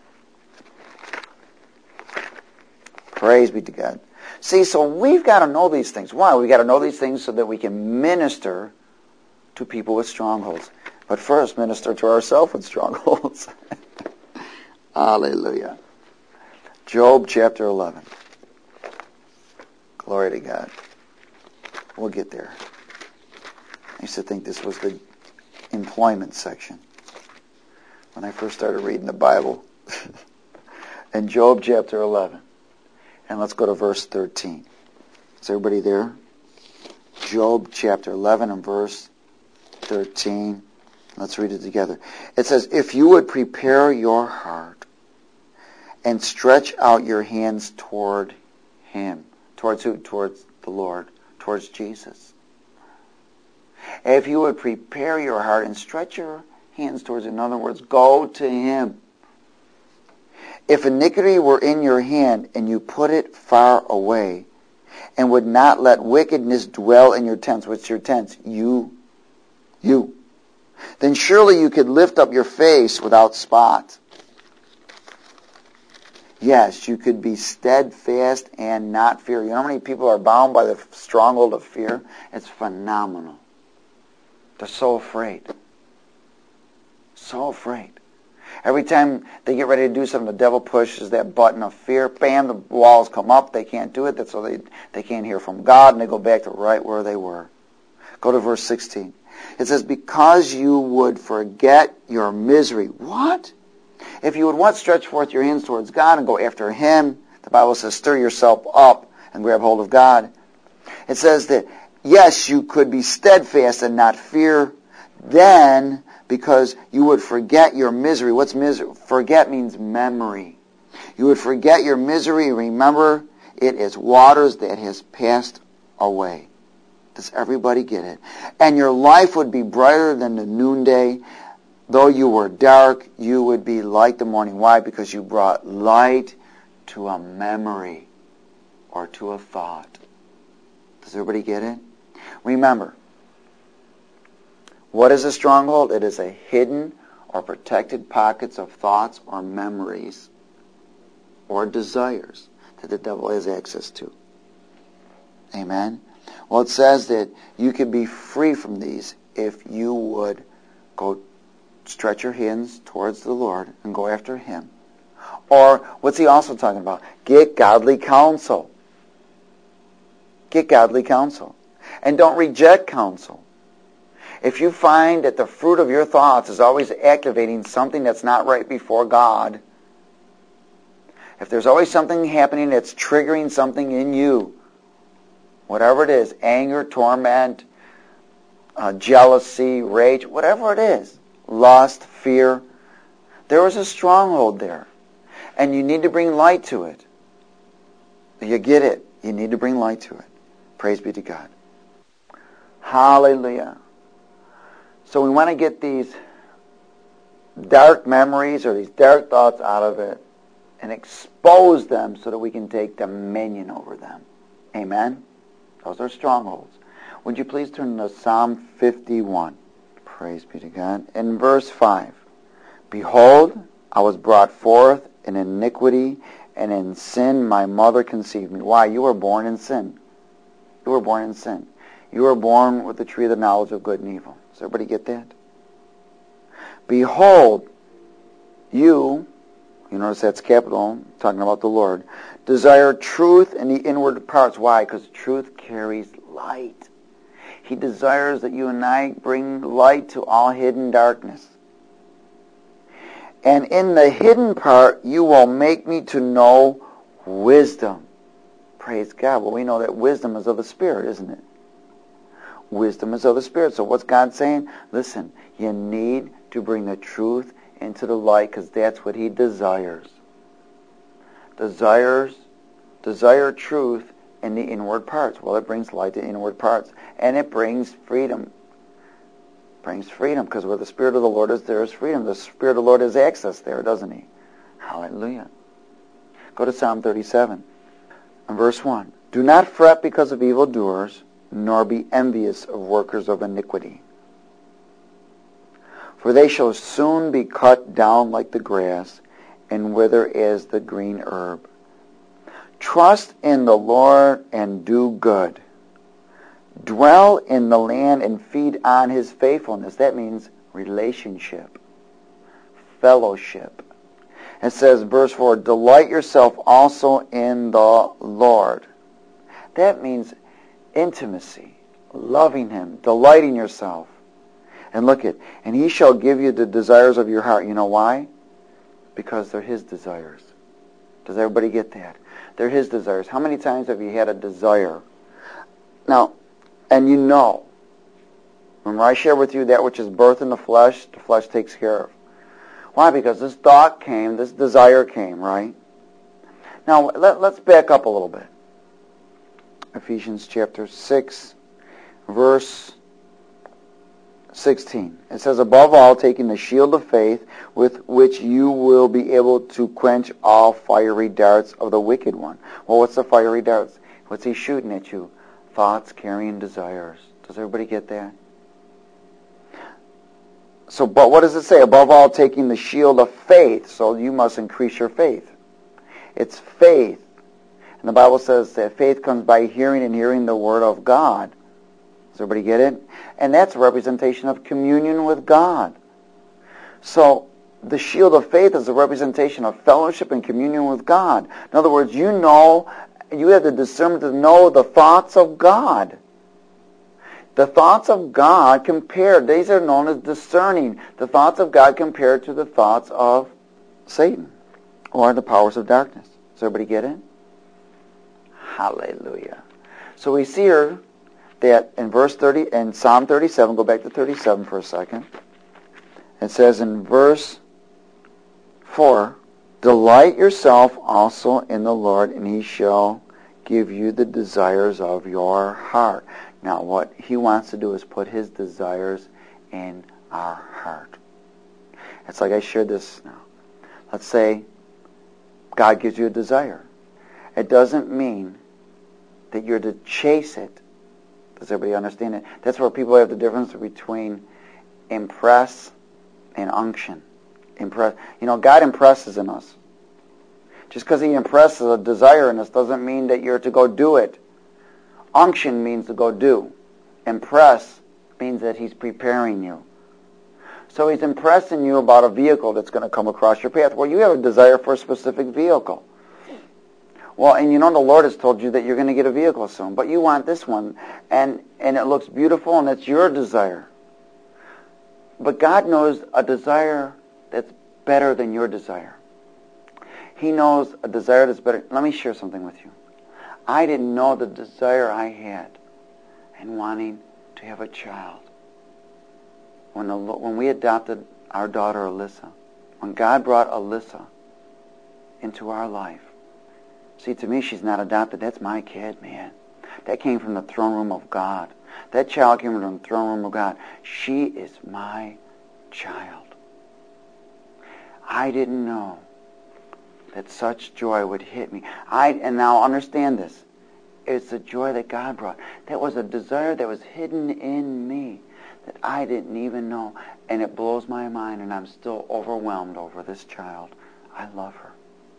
Praise be to God. See, so we've got to know these things. Why? We've got to know these things so that we can minister to people with strongholds. But first, minister to ourselves with strongholds. Hallelujah. Job chapter eleven. Glory to God. We'll get there. I used to think this was the employment section when I first started reading the Bible. In Job chapter eleven. And let's go to verse thirteen. Is everybody there? Job chapter eleven and verse thirteen. Let's read it together. It says, if you would prepare your heart and stretch out your hands toward him. Towards who? Towards the Lord. Towards Jesus. If you would prepare your heart and stretch your hands towards him. In other words, go to him. If iniquity were in your hand and you put it far away and would not let wickedness dwell in your tents, what's your tents? You. You. Then surely you could lift up your face without spot. Yes, you could be steadfast and not fear. You know how many people are bound by the stronghold of fear? It's phenomenal. They're so afraid. So afraid. Every time they get ready to do something, the devil pushes that button of fear. Bam, the walls come up. They can't do it. That's so they, they can't hear from God, and they go back to right where they were. Go to verse sixteen. It says, because you would forget your misery. What? If you would once stretch forth your hands towards God and go after him, the Bible says, stir yourself up and grab hold of God. It says that, yes, you could be steadfast and not fear. Then, because you would forget your misery. What's misery? Forget means memory. You would forget your misery. Remember, it is waters that has passed away. Does everybody get it? And your life would be brighter than the noonday. Though you were dark, you would be like the morning. Why? Because you brought light to a memory or to a thought. Does everybody get it? Remember, what is a stronghold? It is a hidden or protected pockets of thoughts or memories or desires that the devil has access to. Amen? Well, it says that you could be free from these if you would go stretch your hands towards the Lord and go after him. Or, what's he also talking about? Get godly counsel. Get godly counsel. And don't reject counsel. If you find that the fruit of your thoughts is always activating something that's not right before God, if there's always something happening that's triggering something in you, whatever it is, anger, torment, uh, jealousy, rage, whatever it is, lust, fear, there is a stronghold there. And you need to bring light to it. You get it. You need to bring light to it. Praise be to God. Hallelujah. So we want to get these dark memories or these dark thoughts out of it. and expose them so that we can take dominion over them. Amen? Those are strongholds. Would you please turn to Psalm fifty-one? Praise be to God. In verse five, behold, I was brought forth in iniquity, and in sin my mother conceived me. Why? You were born in sin. You were born in sin. You were born with the tree of the knowledge of good and evil. Does everybody get that? Behold, you, you notice that's capital, talking about the Lord, desire truth in the inward parts. Why? Because truth carries light. He desires that you and I bring light to all hidden darkness. And in the hidden part, you will make me to know wisdom. Praise God. Well, we know that wisdom is of the Spirit, isn't it? Wisdom is of the Spirit. So what's God saying? Listen, you need to bring the truth into the light because that's what He desires. Desires, desire truth in the inward parts. Well, it brings light to inward parts. And it brings freedom. Brings freedom because where the Spirit of the Lord is, there is freedom. The Spirit of the Lord has access there, doesn't He? Hallelujah. Go to Psalm thirty-seven. And verse one. Do not fret because of evildoers, nor be envious of workers of iniquity. For they shall soon be cut down like the grass, and wither as the green herb. Trust in the Lord and do good. Dwell in the land and feed on His faithfulness. That means relationship, fellowship. It says, verse four, delight yourself also in the Lord. That means intimacy, loving Him, delighting yourself. And look at, and He shall give you the desires of your heart. You know why? Because they're His desires. Does everybody get that? They're His desires. How many times have you had a desire? Now, and you know, when I share with you that which is birth in the flesh, the flesh takes care of. Why? Because this thought came, this desire came, right? Now, let, let's back up a little bit. Ephesians chapter six, verse sixteen. It says, above all, taking the shield of faith, with which you will be able to quench all fiery darts of the wicked one. Well, what's the fiery darts? What's he shooting at you? Thoughts, carrying desires. Does everybody get that? So, but what does it say? Above all, taking the shield of faith. So you must increase your faith. It's faith. And the Bible says that faith comes by hearing, and hearing the Word of God. Does everybody get it? And that's a representation of communion with God. So the shield of faith is a representation of fellowship and communion with God. In other words, you know, you have the discernment to know the thoughts of God. The thoughts of God compared, these are known as discerning. The thoughts of God compared to the thoughts of Satan or the powers of darkness. Does everybody get it? Hallelujah. So we see here that in verse thirty, in Psalm thirty-seven, go back to thirty-seven for a second. It says in verse four, delight yourself also in the Lord, and He shall give you the desires of your heart. Now, what He wants to do is put His desires in our heart. It's like I shared this now. Let's say God gives you a desire. It doesn't mean that you're to chase it. Does everybody understand it? That's where people have the difference between impress and unction. Impress. You know, God impresses in us. Just because He impresses a desire in us doesn't mean that you're to go do it. Unction means to go do. Impress means that He's preparing you. So He's impressing you about a vehicle that's going to come across your path. Well, you have a desire for a specific vehicle. Well, and you know the Lord has told you that you're going to get a vehicle soon, but you want this one, and, and it looks beautiful, and it's your desire. But God knows a desire that's better than your desire. He knows a desire that's better. Let me share something with you. I didn't know the desire I had in wanting to have a child. When, the, when we adopted our daughter Alyssa, when God brought Alyssa into our life, see, to me, she's not adopted. That's my kid, man. That came from the throne room of God. That child came from the throne room of God. She is my child. I didn't know that such joy would hit me. I and now understand this. It's the joy that God brought. That was a desire that was hidden in me that I didn't even know. And it blows my mind, and I'm still overwhelmed over this child. I love her.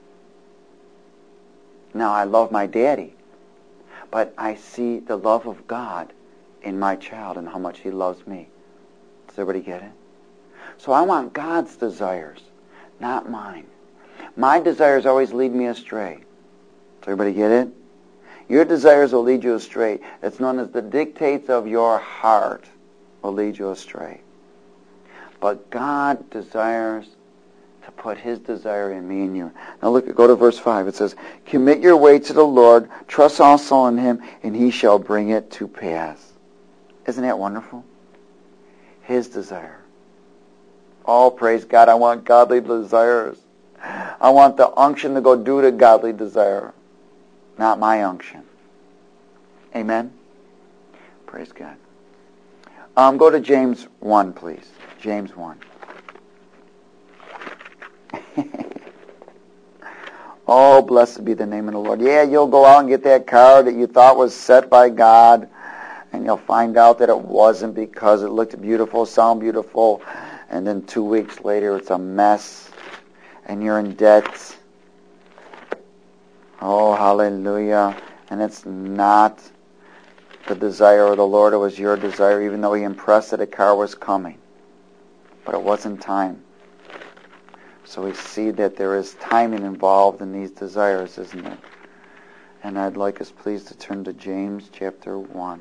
Now, I love my daddy, but I see the love of God in my child and how much he loves me. Does everybody get it? So I want God's desires, not mine. My desires always lead me astray. Does everybody get it? Your desires will lead you astray. It's known as the dictates of your heart will lead you astray. But God desires to put his desire in me and you. Now look, go to verse five. It says, commit your way to the Lord, trust also in him, and he shall bring it to pass. Isn't that wonderful? His desire. Oh, praise God. I want godly desires. I want the unction to go do the godly desire, not my unction. Amen? Praise God. Um, go to James one, please. James one. Oh, blessed be the name of the Lord. Yeah, you'll go out and get that car that you thought was set by God, and you'll find out that it wasn't because it looked beautiful, sounded beautiful, and then two weeks later it's a mess, and you're in debt. Oh, hallelujah. And it's not the desire of the Lord, it was your desire, even though he impressed that a car was coming. But it wasn't time. So we see that there is timing involved in these desires, isn't it? And I'd like us please to turn to James chapter one.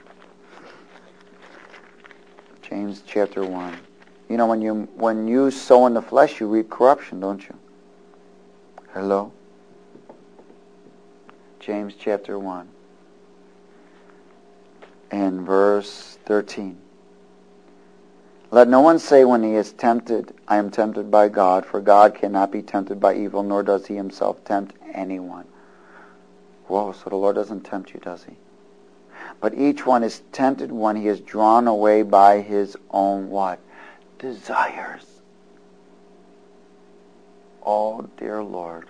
James chapter one. You know, when you when you sow in the flesh, you reap corruption, don't you? Hello? James chapter one. And verse thirteen. Let no one say when he is tempted, I am tempted by God, for God cannot be tempted by evil, nor does he himself tempt anyone. Whoa, so the Lord doesn't tempt you, does he? But each one is tempted when he is drawn away by his own what? Desires. Oh, dear Lord.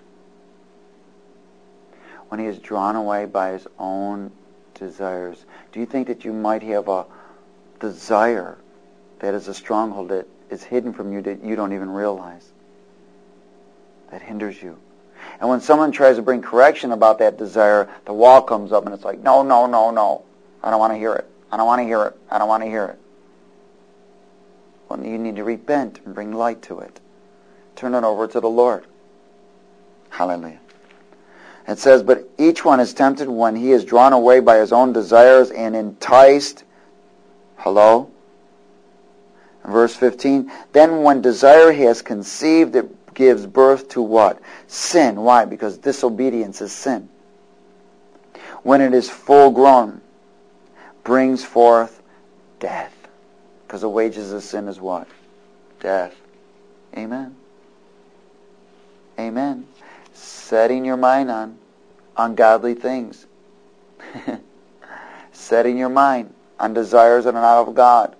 When he is drawn away by his own desires. Do you think that you might have a desire that is a stronghold that is hidden from you that you don't even realize? That hinders you. And when someone tries to bring correction about that desire, the wall comes up and it's like, no, no, no, no. I don't want to hear it. I don't want to hear it. I don't want to hear it. Well, you need to repent and bring light to it. Turn it over to the Lord. Hallelujah. It says, but each one is tempted when he is drawn away by his own desires and enticed. Hello? Verse fifteen, then when desire has conceived, it gives birth to what? Sin. Why? Because disobedience is sin. When it is full grown, brings forth death. Because the wages of sin is what? Death. Amen. Amen. Setting your mind on ungodly things. Setting your mind on desires that are not of God.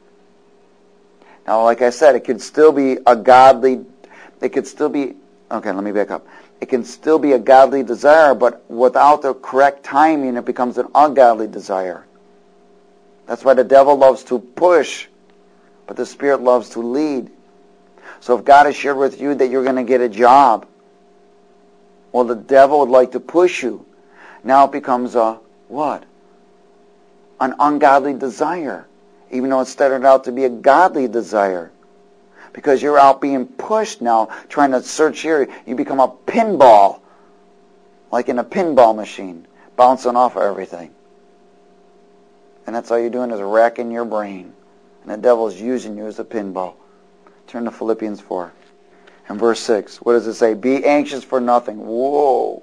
Now, like I said, it could still be a godly, it could still be, okay, let me back up. It can still be a godly desire, but without the correct timing, it becomes an ungodly desire. That's why the devil loves to push, but the Spirit loves to lead. So if God has shared with you that you're going to get a job, well, the devil would like to push you. Now it becomes a, what? An ungodly desire. Even though it started out to be a godly desire. Because you're out being pushed now, trying to search here. You become a pinball. Like in a pinball machine. Bouncing off of everything. And that's all you're doing is racking your brain. And the devil's using you as a pinball. Turn to Philippians four. And verse six. What does it say? Be anxious for nothing. Whoa.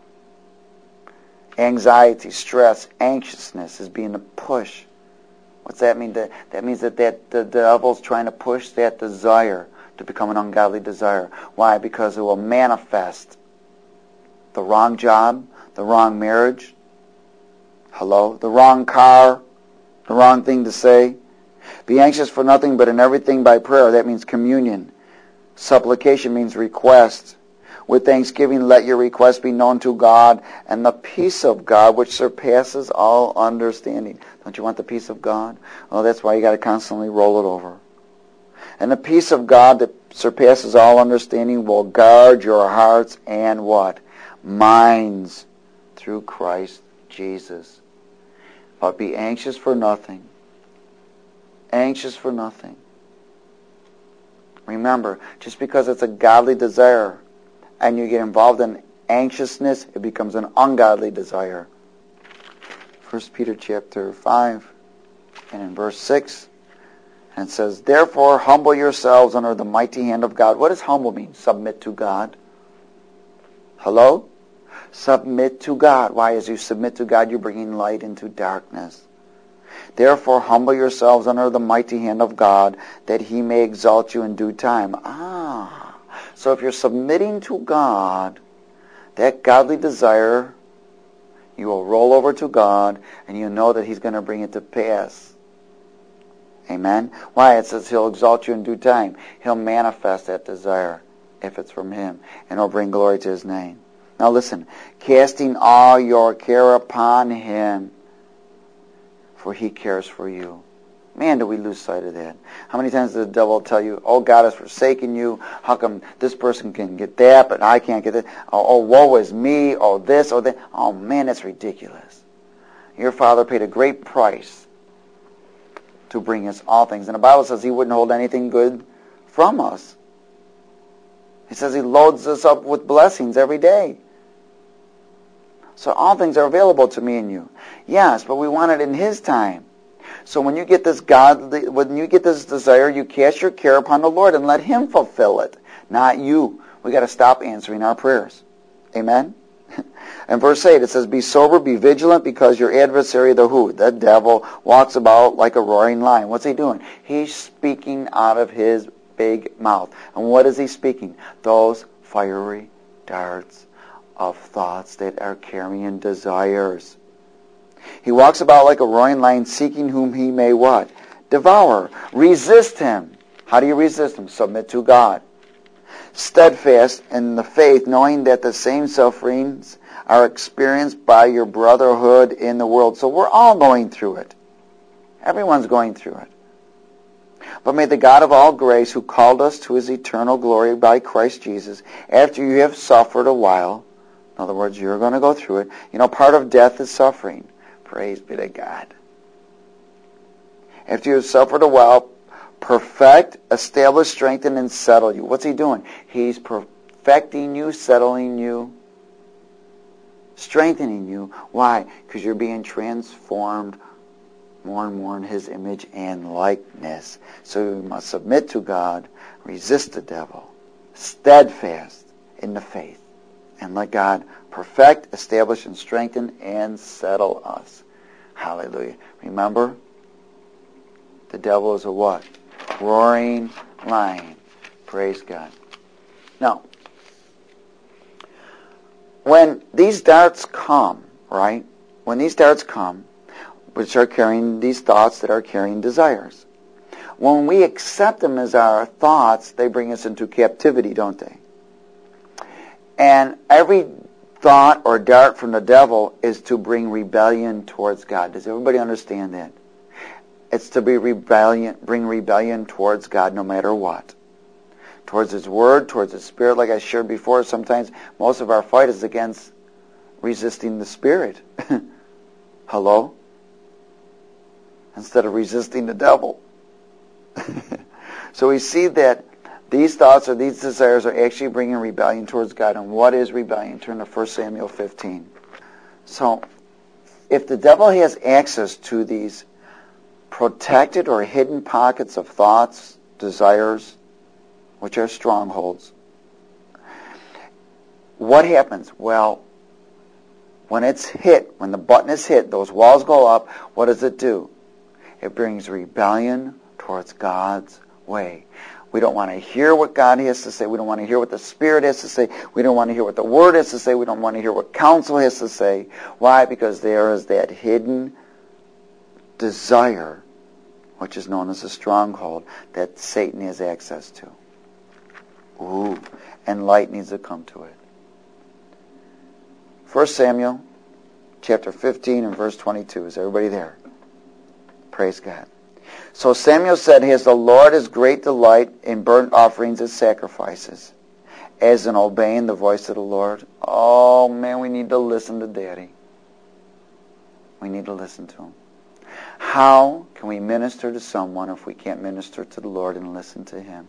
Anxiety, stress, anxiousness is being a push. What's that mean? That, that means that, that the devil's trying to push that desire to become an ungodly desire. Why? Because it will manifest the wrong job, the wrong marriage, hello, the wrong car, the wrong thing to say. Be anxious for nothing, but in everything by prayer. That means communion. Supplication means request. With thanksgiving let your requests be known to God, and the peace of God, which surpasses all understanding. Don't you want the peace of God? Well, that's why you got to constantly roll it over. And the peace of God that surpasses all understanding will guard your hearts and what? Minds through Christ Jesus. But be anxious for nothing. Anxious for nothing. Remember, just because it's a godly desire and you get involved in anxiousness, it becomes an ungodly desire. First Peter chapter five and in verse six, and it says, therefore humble yourselves under the mighty hand of God. What does humble mean? Submit to God. Hello? Submit to God. Why? As you submit to God, you're bringing light into darkness. Therefore, humble yourselves under the mighty hand of God, that he may exalt you in due time. Ah, so if you're submitting to God, that godly desire, you will roll over to God, and you know that he's going to bring it to pass. Amen? Why? It says he'll exalt you in due time. He'll manifest that desire, if it's from him, and he'll bring glory to his name. Now listen, casting all your care upon him, for he cares for you. Man, do we lose sight of that. How many times does the devil tell you, oh, God has forsaken you. How come this person can get that, but I can't get that? Oh, oh woe is me. Oh, this, oh, that. Oh, man, that's ridiculous. Your Father paid a great price to bring us all things. And the Bible says he wouldn't hold anything good from us. He says he loads us up with blessings every day. So all things are available to me and you. Yes, but we want it in his time. So when you get this godly, when you get this desire, you cast your care upon the Lord and let him fulfill it, not you. We got to stop answering our prayers. Amen? And verse eight, it says, be sober, be vigilant, because your adversary, the who? The devil, walks about like a roaring lion. What's he doing? He's speaking out of his big mouth. And what is he speaking? Those fiery darts of thoughts that are carrying desires. He walks about like a roaring lion, seeking whom he may what? Devour. Resist him. How do you resist him? Submit to God. Steadfast in the faith, knowing that the same sufferings are experienced by your brotherhood in the world. So we're all going through it. Everyone's going through it. But may the God of all grace, who called us to his eternal glory by Christ Jesus, after you have suffered a while, in other words, you're going to go through it. You know, part of death is suffering. Praise be to God. After you have suffered a while, perfect, establish, strengthen, and settle you. What's he doing? He's perfecting you, settling you, strengthening you. Why? Because you're being transformed more and more in his image and likeness. So you must submit to God, resist the devil, steadfast in the faith, and let God perfect, establish, and strengthen, and settle us. Hallelujah. Remember, the devil is a what? Roaring lion. Praise God. Now, when these darts come, right? When these darts come, which are carrying these thoughts that are carrying desires, when we accept them as our thoughts, they bring us into captivity, don't they? And every thought or dart from the devil is to bring rebellion towards God. Does everybody understand that? It's to be rebellion, bring rebellion towards God no matter what. Towards his word, towards his spirit. Like I shared before, sometimes most of our fight is against resisting the spirit. Hello? Instead of resisting the devil. So we see that these thoughts or these desires are actually bringing rebellion towards God. And what is rebellion? Turn to First Samuel fifteen. So, if the devil has access to these protected or hidden pockets of thoughts, desires, which are strongholds, what happens? Well, when it's hit, when the button is hit, those walls go up, what does it do? It brings rebellion towards God's way. We don't want to hear what God has to say. We don't want to hear what the Spirit has to say. We don't want to hear what the Word has to say. We don't want to hear what counsel has to say. Why? Because there is that hidden desire, which is known as a stronghold, that Satan has access to. Ooh, and light needs to come to it. First Samuel chapter fifteen and verse twenty-two. Is everybody there? Praise God. So Samuel said, "Has the Lord his great delight in burnt offerings and sacrifices, as in obeying the voice of the Lord?" Oh man, we need to listen to Daddy. We need to listen to him. How can we minister to someone if we can't minister to the Lord and listen to him?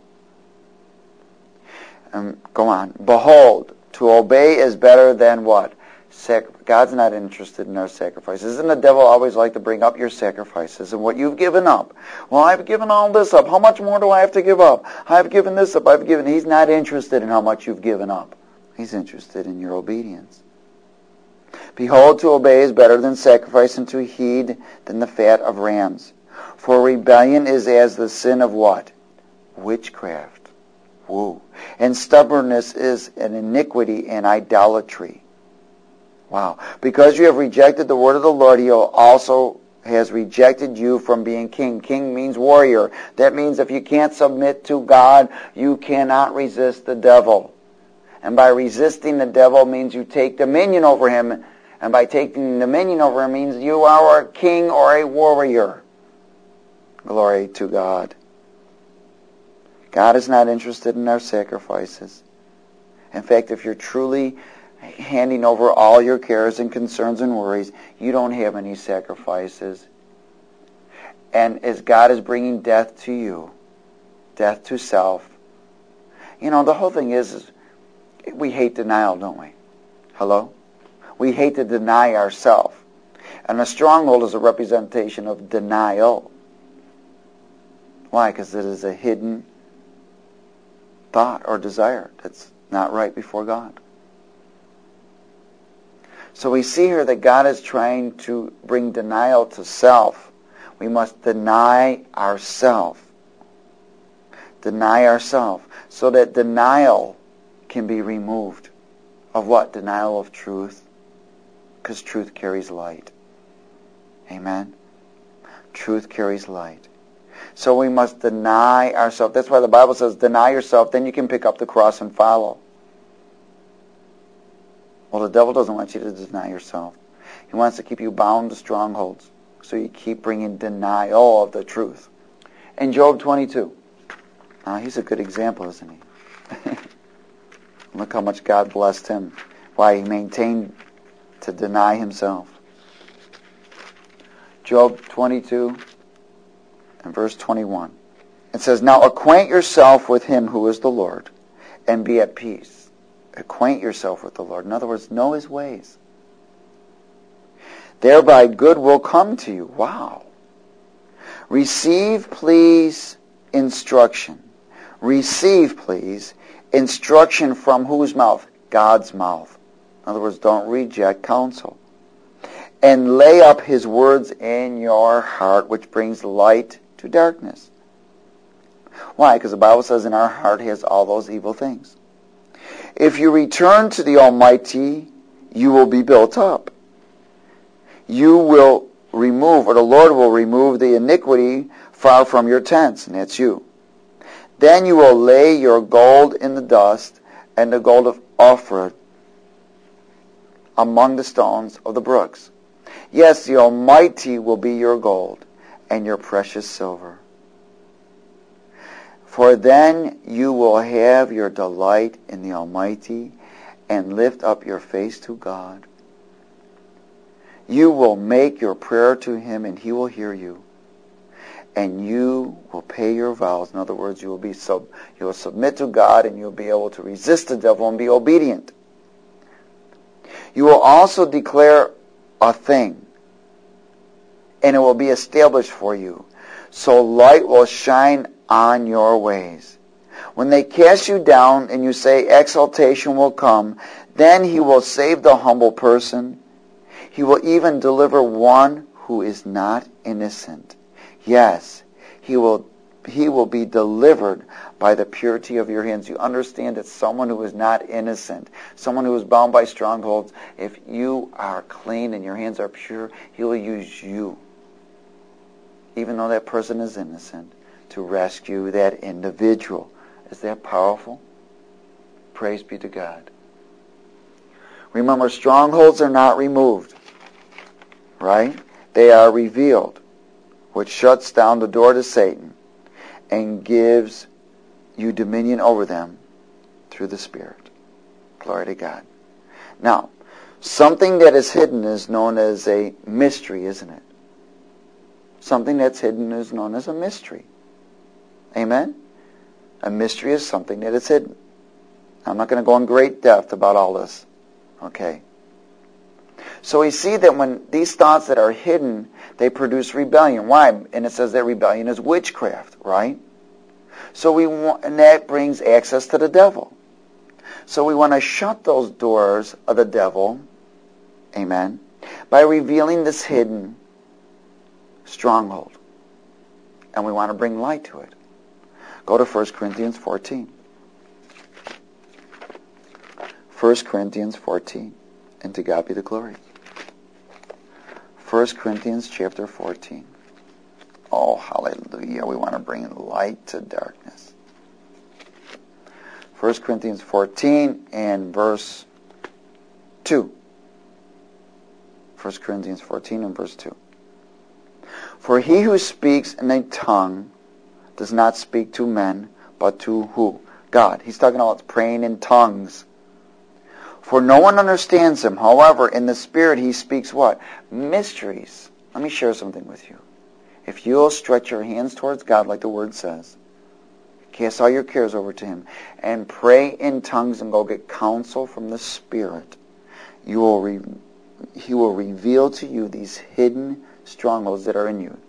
Um, go on. Behold, to obey is better than what? Sac- God's not interested in our sacrifices. Isn't the devil always like to bring up your sacrifices and what you've given up? Well, I've given all this up. How much more do I have to give up? I've given this up. I've given. He's not interested in how much you've given up. He's interested in your obedience. Behold, to obey is better than sacrifice, and to heed than the fat of rams. For rebellion is as the sin of what? Witchcraft. Woo. And stubbornness is an iniquity and idolatry. Wow. Because you have rejected the word of the Lord, he also has rejected you from being king. King means warrior. That means if you can't submit to God, you cannot resist the devil. And by resisting the devil means you take dominion over him. And by taking dominion over him means you are a king or a warrior. Glory to God. God is not interested in our sacrifices. In fact, if you're truly handing over all your cares and concerns and worries, you don't have any sacrifices. And as God is bringing death to you, death to self, you know, the whole thing is, is we hate denial, don't we? Hello? We hate to deny ourselves. And a stronghold is a representation of denial. Why? Because it is a hidden thought or desire that's not right before God. So we see here that God is trying to bring denial to self. We must deny ourselves. Deny ourselves. So that denial can be removed. Of what? Denial of truth. Because truth carries light. Amen? Truth carries light. So we must deny ourselves. That's why the Bible says, deny yourself, then you can pick up the cross and follow. Well, the devil doesn't want you to deny yourself. He wants to keep you bound to strongholds. So you keep bringing denial of the truth. In Job twenty-two. Now, he's a good example, isn't he? Look how much God blessed him. Why he maintained to deny himself. Job twenty-two and verse twenty-one. It says, "Now acquaint yourself with him who is the Lord, and be at peace." Acquaint yourself with the Lord. In other words, know his ways. "Thereby good will come to you." Wow. "Receive, please, instruction." Receive, please, instruction from whose mouth? God's mouth. In other words, don't reject counsel. "And lay up his words in your heart, which brings light to darkness." Why? Because the Bible says in our heart has all those evil things. "If you return to the Almighty, you will be built up. You will remove, or the Lord will remove the iniquity far from your tents," and that's you. "Then you will lay your gold in the dust, and the gold of Ophir among the stones of the brooks. Yes, the Almighty will be your gold, and your precious silver. For then you will have your delight in the Almighty, and lift up your face to God. You will make your prayer to him, and he will hear you. And you will pay your vows." In other words, you will be sub, you will submit to God, and you will be able to resist the devil and be obedient. "You will also declare a thing, and it will be established for you. So light will shine on your ways. When they cast you down and you say exaltation will come, then he will save the humble person. He will even deliver one who is not innocent. Yes, he will he will be delivered by the purity of your hands." You understand that someone who is not innocent, someone who is bound by strongholds, if you are clean and your hands are pure, he will use you, even though that person is innocent, to rescue that individual. Is that powerful? Praise be to God. Remember, strongholds are not removed, right? They are revealed, which shuts down the door to Satan and gives you dominion over them through the Spirit. Glory to God. Now, something that is hidden is known as a mystery, isn't it? Something that's hidden is known as a mystery. Amen? A mystery is something that is hidden. I'm not going to go in great depth about all this. Okay? So we see that when these thoughts that are hidden, they produce rebellion. Why? And it says that rebellion is witchcraft, right? So we want, and that brings access to the devil. So we want to shut those doors of the devil, amen, by revealing this hidden stronghold. And we want to bring light to it. Go to First Corinthians fourteen. First Corinthians fourteen. And to God be the glory. First Corinthians chapter fourteen. Oh, hallelujah. We want to bring light to darkness. First Corinthians fourteen and verse two. First Corinthians fourteen and verse two. For he who speaks in a tongue does not speak to men, but to who? God. He's talking about praying in tongues. For no one understands him. However, in the Spirit he speaks what? Mysteries. Let me share something with you. If you'll stretch your hands towards God like the Word says, cast all your cares over to Him, and pray in tongues and go get counsel from the Spirit, you will re- He will reveal to you these hidden strongholds that are in you.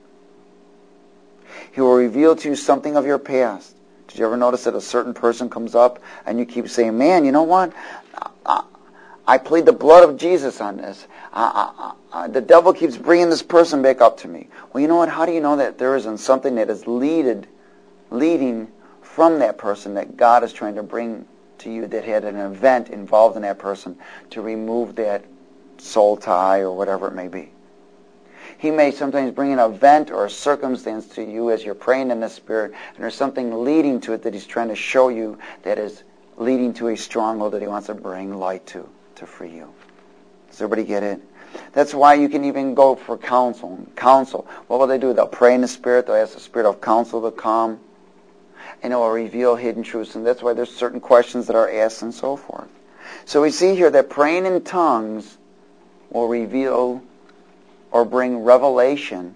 He will reveal to you something of your past. Did you ever notice that a certain person comes up and you keep saying, man, you know what? I, I plead the blood of Jesus on this. I, I, I, the devil keeps bringing this person back up to me. Well, you know what? How do you know that there isn't something that is leaded, leading from that person that God is trying to bring to you that had an event involved in that person to remove that soul tie or whatever it may be? He may sometimes bring an event or a circumstance to you as you're praying in the Spirit, and there's something leading to it that He's trying to show you that is leading to a stronghold that He wants to bring light to, to free you. Does everybody get it? That's why you can even go for counsel. Counsel. What will they do? They'll pray in the Spirit. They'll ask the Spirit of counsel to come, and it will reveal hidden truths. And that's why there's certain questions that are asked and so forth. So we see here that praying in tongues will reveal or bring revelation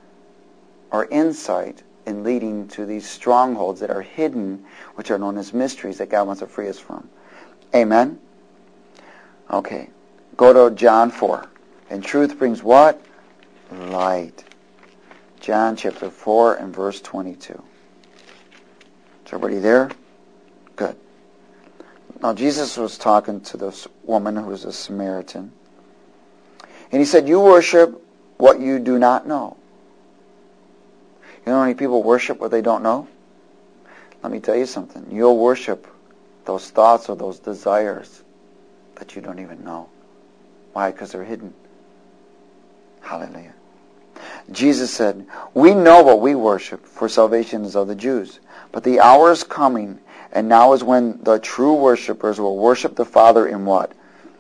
or insight in leading to these strongholds that are hidden, which are known as mysteries that God wants to free us from. Amen? Okay. Go to John four. And truth brings what? Light. John chapter four and verse twenty-two. Is everybody there? Good. Now Jesus was talking to this woman who was a Samaritan. And He said, you worship what you do not know. You know how many people worship what they don't know? Let me tell you something. You'll worship those thoughts or those desires that you don't even know. Why? Because they're hidden. Hallelujah. Jesus said, we know what we worship, for salvation is of the Jews. But the hour is coming, and now is when the true worshipers will worship the Father in what?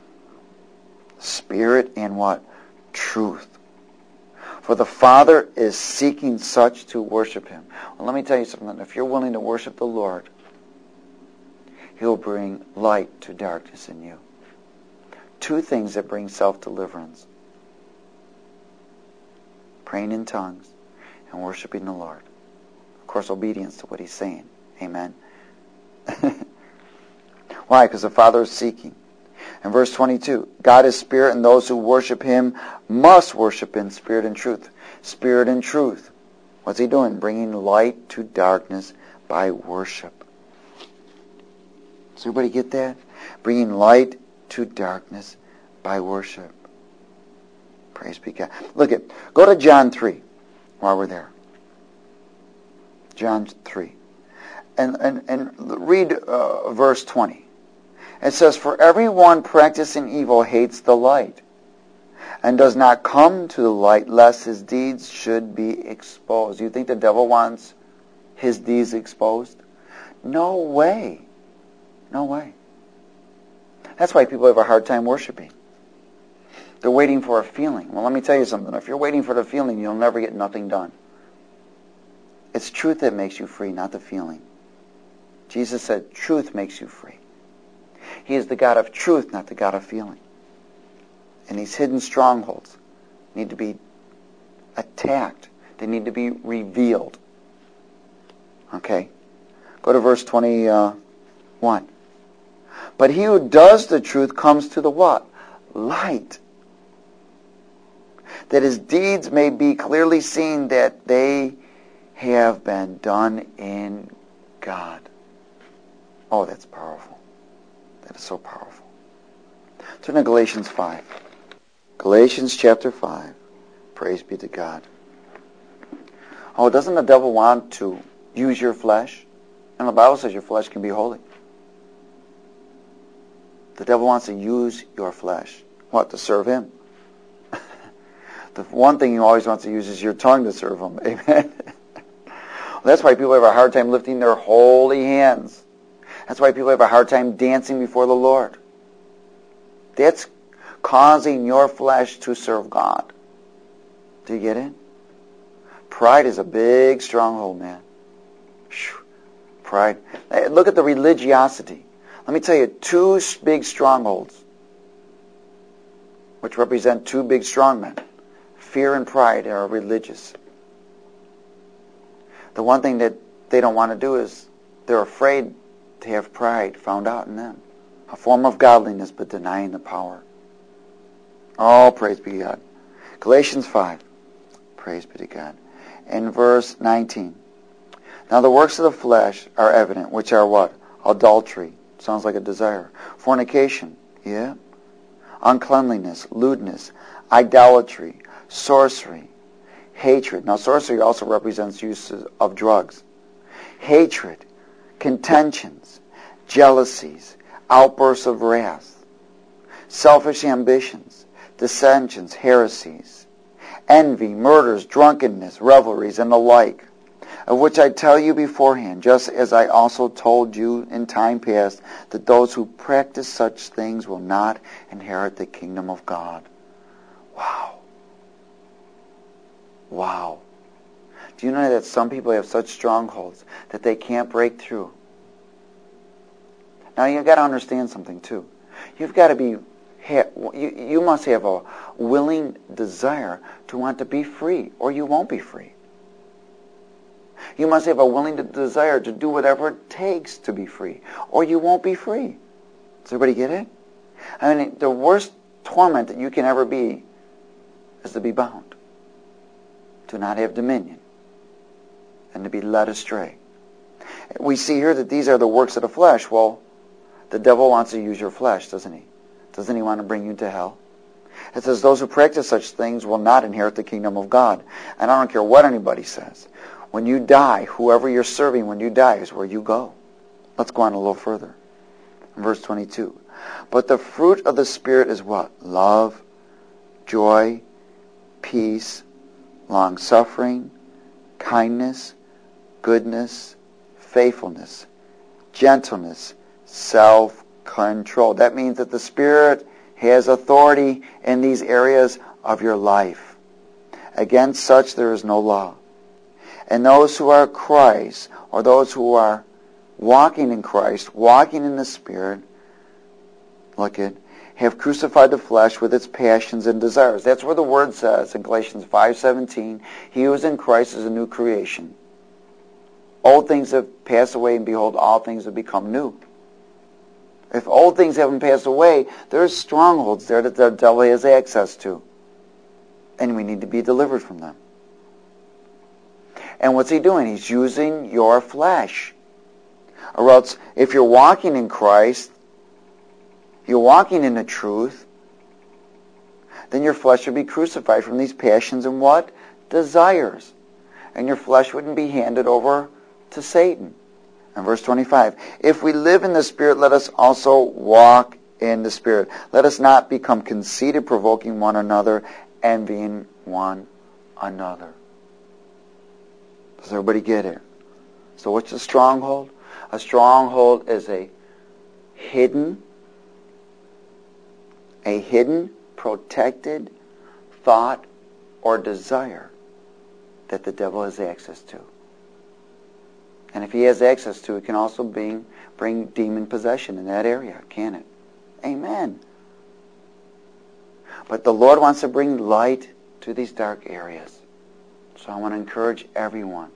Spirit and what? Truth. For the Father is seeking such to worship Him. Well, let me tell you something. If you're willing to worship the Lord, He'll bring light to darkness in you. Two things that bring self-deliverance. Praying in tongues and worshiping the Lord. Of course, obedience to what He's saying. Amen. Why? Because the Father is seeking. In verse twenty-two, God is Spirit, and those who worship Him must worship in spirit and truth. Spirit and truth. What's He doing? Bringing light to darkness by worship. Does everybody get that? Bringing light to darkness by worship. Praise be God. Look at, go to John three while we're there. John three. And, and, and read uh, verse twenty. It says, for everyone practicing evil hates the light, and does not come to the light, lest his deeds should be exposed. You think the devil wants his deeds exposed? No way. No way. That's why people have a hard time worshiping. They're waiting for a feeling. Well, let me tell you something. If you're waiting for the feeling, you'll never get nothing done. It's truth that makes you free, not the feeling. Jesus said, truth makes you free. He is the God of truth, not the God of feeling. And these hidden strongholds need to be attacked. They need to be revealed. Okay? Go to verse twenty-one. But he who does the truth comes to the what? Light. That his deeds may be clearly seen that they have been done in God. Oh, that's powerful. That is so powerful. Turn to Galatians five. Galatians chapter five. Praise be to God. Oh, doesn't the devil want to use your flesh? And the Bible says your flesh can be holy. The devil wants to use your flesh. What? To serve him. The one thing he always wants to use is your tongue to serve him. Amen. That's why people have a hard time lifting their holy hands. That's why people have a hard time dancing before the Lord. That's causing your flesh to serve God. Do you get it? Pride is a big stronghold, man. Whew. Pride. Hey, look at the religiosity. Let me tell you, two big strongholds, which represent two big strongmen. Fear and pride are religious. The one thing that they don't want to do is they're afraid to have pride found out in them. A form of godliness, but denying the power. Oh, praise be to God. Galatians five. Praise be to God. In verse nineteen. Now the works of the flesh are evident, which are what? Adultery. Sounds like a desire. Fornication. Yeah. Uncleanliness. Lewdness. Idolatry. Sorcery. Hatred. Now sorcery also represents use of drugs. Hatred. Contentions. Jealousies. Outbursts of wrath. Selfish ambitions. Dissensions. Heresies. Envy. Murders. Drunkenness. Revelries. And the like. Of which I tell you beforehand, just as I also told you in time past, that those who practice such things will not inherit the kingdom of God. Wow. Wow. Do you know that some people have such strongholds that they can't break through? Now you've got to understand something too. You've got to be, you, you must have a willing desire to want to be free, or you won't be free. You must have a willing desire to do whatever it takes to be free, or you won't be free. Does everybody get it? I mean, the worst torment that you can ever be is to be bound, to not have dominion, and to be led astray. We see here that these are the works of the flesh. Well, the devil wants to use your flesh, doesn't he? Doesn't he want to bring you to hell? It says, those who practice such things will not inherit the kingdom of God. And I don't care what anybody says. When you die, whoever you're serving when you die is where you go. Let's go on a little further. In verse twenty-two. But the fruit of the Spirit is what? Love, joy, peace, long-suffering, kindness, goodness, faithfulness, gentleness, self-control. That means that the Spirit has authority in these areas of your life. Against such there is no law. And those who are Christ, or those who are walking in Christ, walking in the Spirit, look at, have crucified the flesh with its passions and desires. That's where the word says in Galatians five seventeen, he who is in Christ is a new creation. Old things have passed away, and behold, all things have become new. If old things haven't passed away, there's strongholds there that the devil has access to. And we need to be delivered from them. And what's he doing? He's using your flesh. Or else, if you're walking in Christ, you're walking in the truth, then your flesh would be crucified from these passions and what? Desires. And your flesh wouldn't be handed over to Satan. And verse twenty-five, if we live in the Spirit, let us also walk in the Spirit. Let us not become conceited, provoking one another, envying one another. Does everybody get it? So what's a stronghold? A stronghold is a hidden a hidden, protected thought or desire that the devil has access to. And if he has access to it, it can also bring, bring demon possession in that area, can it? Amen. But the Lord wants to bring light to these dark areas. So I want to encourage everyone,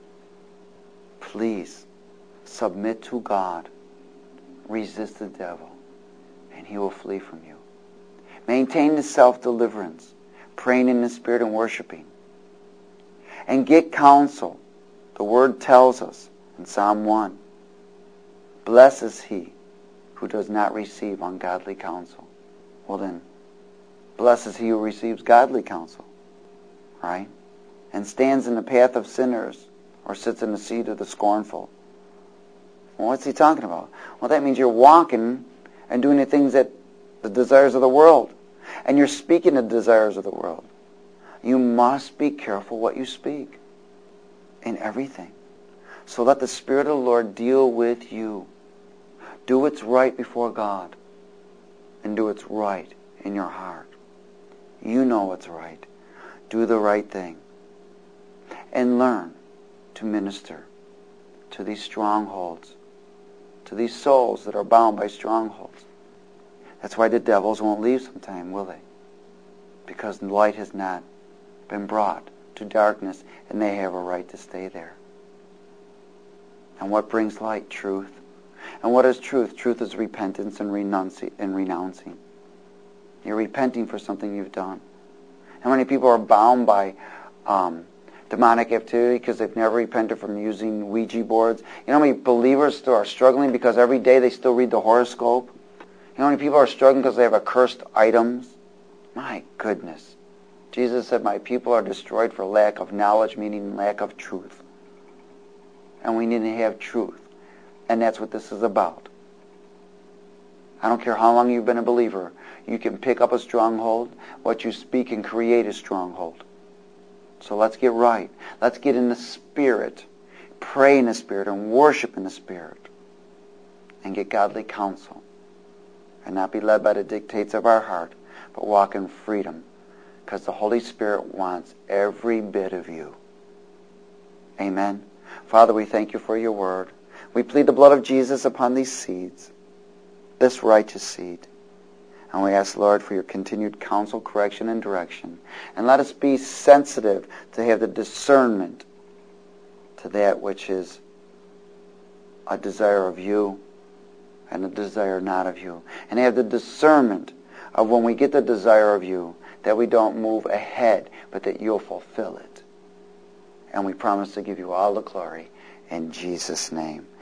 please submit to God. Resist the devil, and he will flee from you. Maintain the self-deliverance, praying in the Spirit and worshiping. And get counsel. The Word tells us in Psalm one, blessed is he who does not receive ungodly counsel. Well then, blessed is he who receives godly counsel, right? And stands in the path of sinners, or sits in the seat of the scornful. Well, what's he talking about? Well, that means you're walking and doing the things that the desires of the world. And you're speaking the desires of the world. You must be careful what you speak in everything. So let the Spirit of the Lord deal with you. Do what's right before God. And do what's right in your heart. You know what's right. Do the right thing. And learn to minister to these strongholds, to these souls that are bound by strongholds. That's why the devils won't leave sometime, will they? Because light has not been brought to darkness, and they have a right to stay there. And what brings light? Truth. And what is truth? Truth is repentance and, renunci- and renouncing. You're repenting for something you've done. How many people are bound by um, demonic activity because they've never repented from using Ouija boards? You know how many believers still are struggling because every day they still read the horoscope? You know how many people are struggling because they have accursed items? My goodness. Jesus said, my people are destroyed for lack of knowledge, meaning lack of truth. And we need to have truth. And that's what this is about. I don't care how long you've been a believer. You can pick up a stronghold. What you speak can create a stronghold. So let's get right. Let's get in the Spirit. Pray in the Spirit and worship in the Spirit. And get godly counsel. And not be led by the dictates of our heart, but walk in freedom. Because the Holy Spirit wants every bit of you. Amen. Father, we thank you for your word. We plead the blood of Jesus upon these seeds, this righteous seed. And we ask, Lord, for your continued counsel, correction, and direction. And let us be sensitive to have the discernment to that which is a desire of you and a desire not of you. And have the discernment of when we get the desire of you, that we don't move ahead, but that you'll fulfill it. And we promise to give you all the glory in Jesus' name.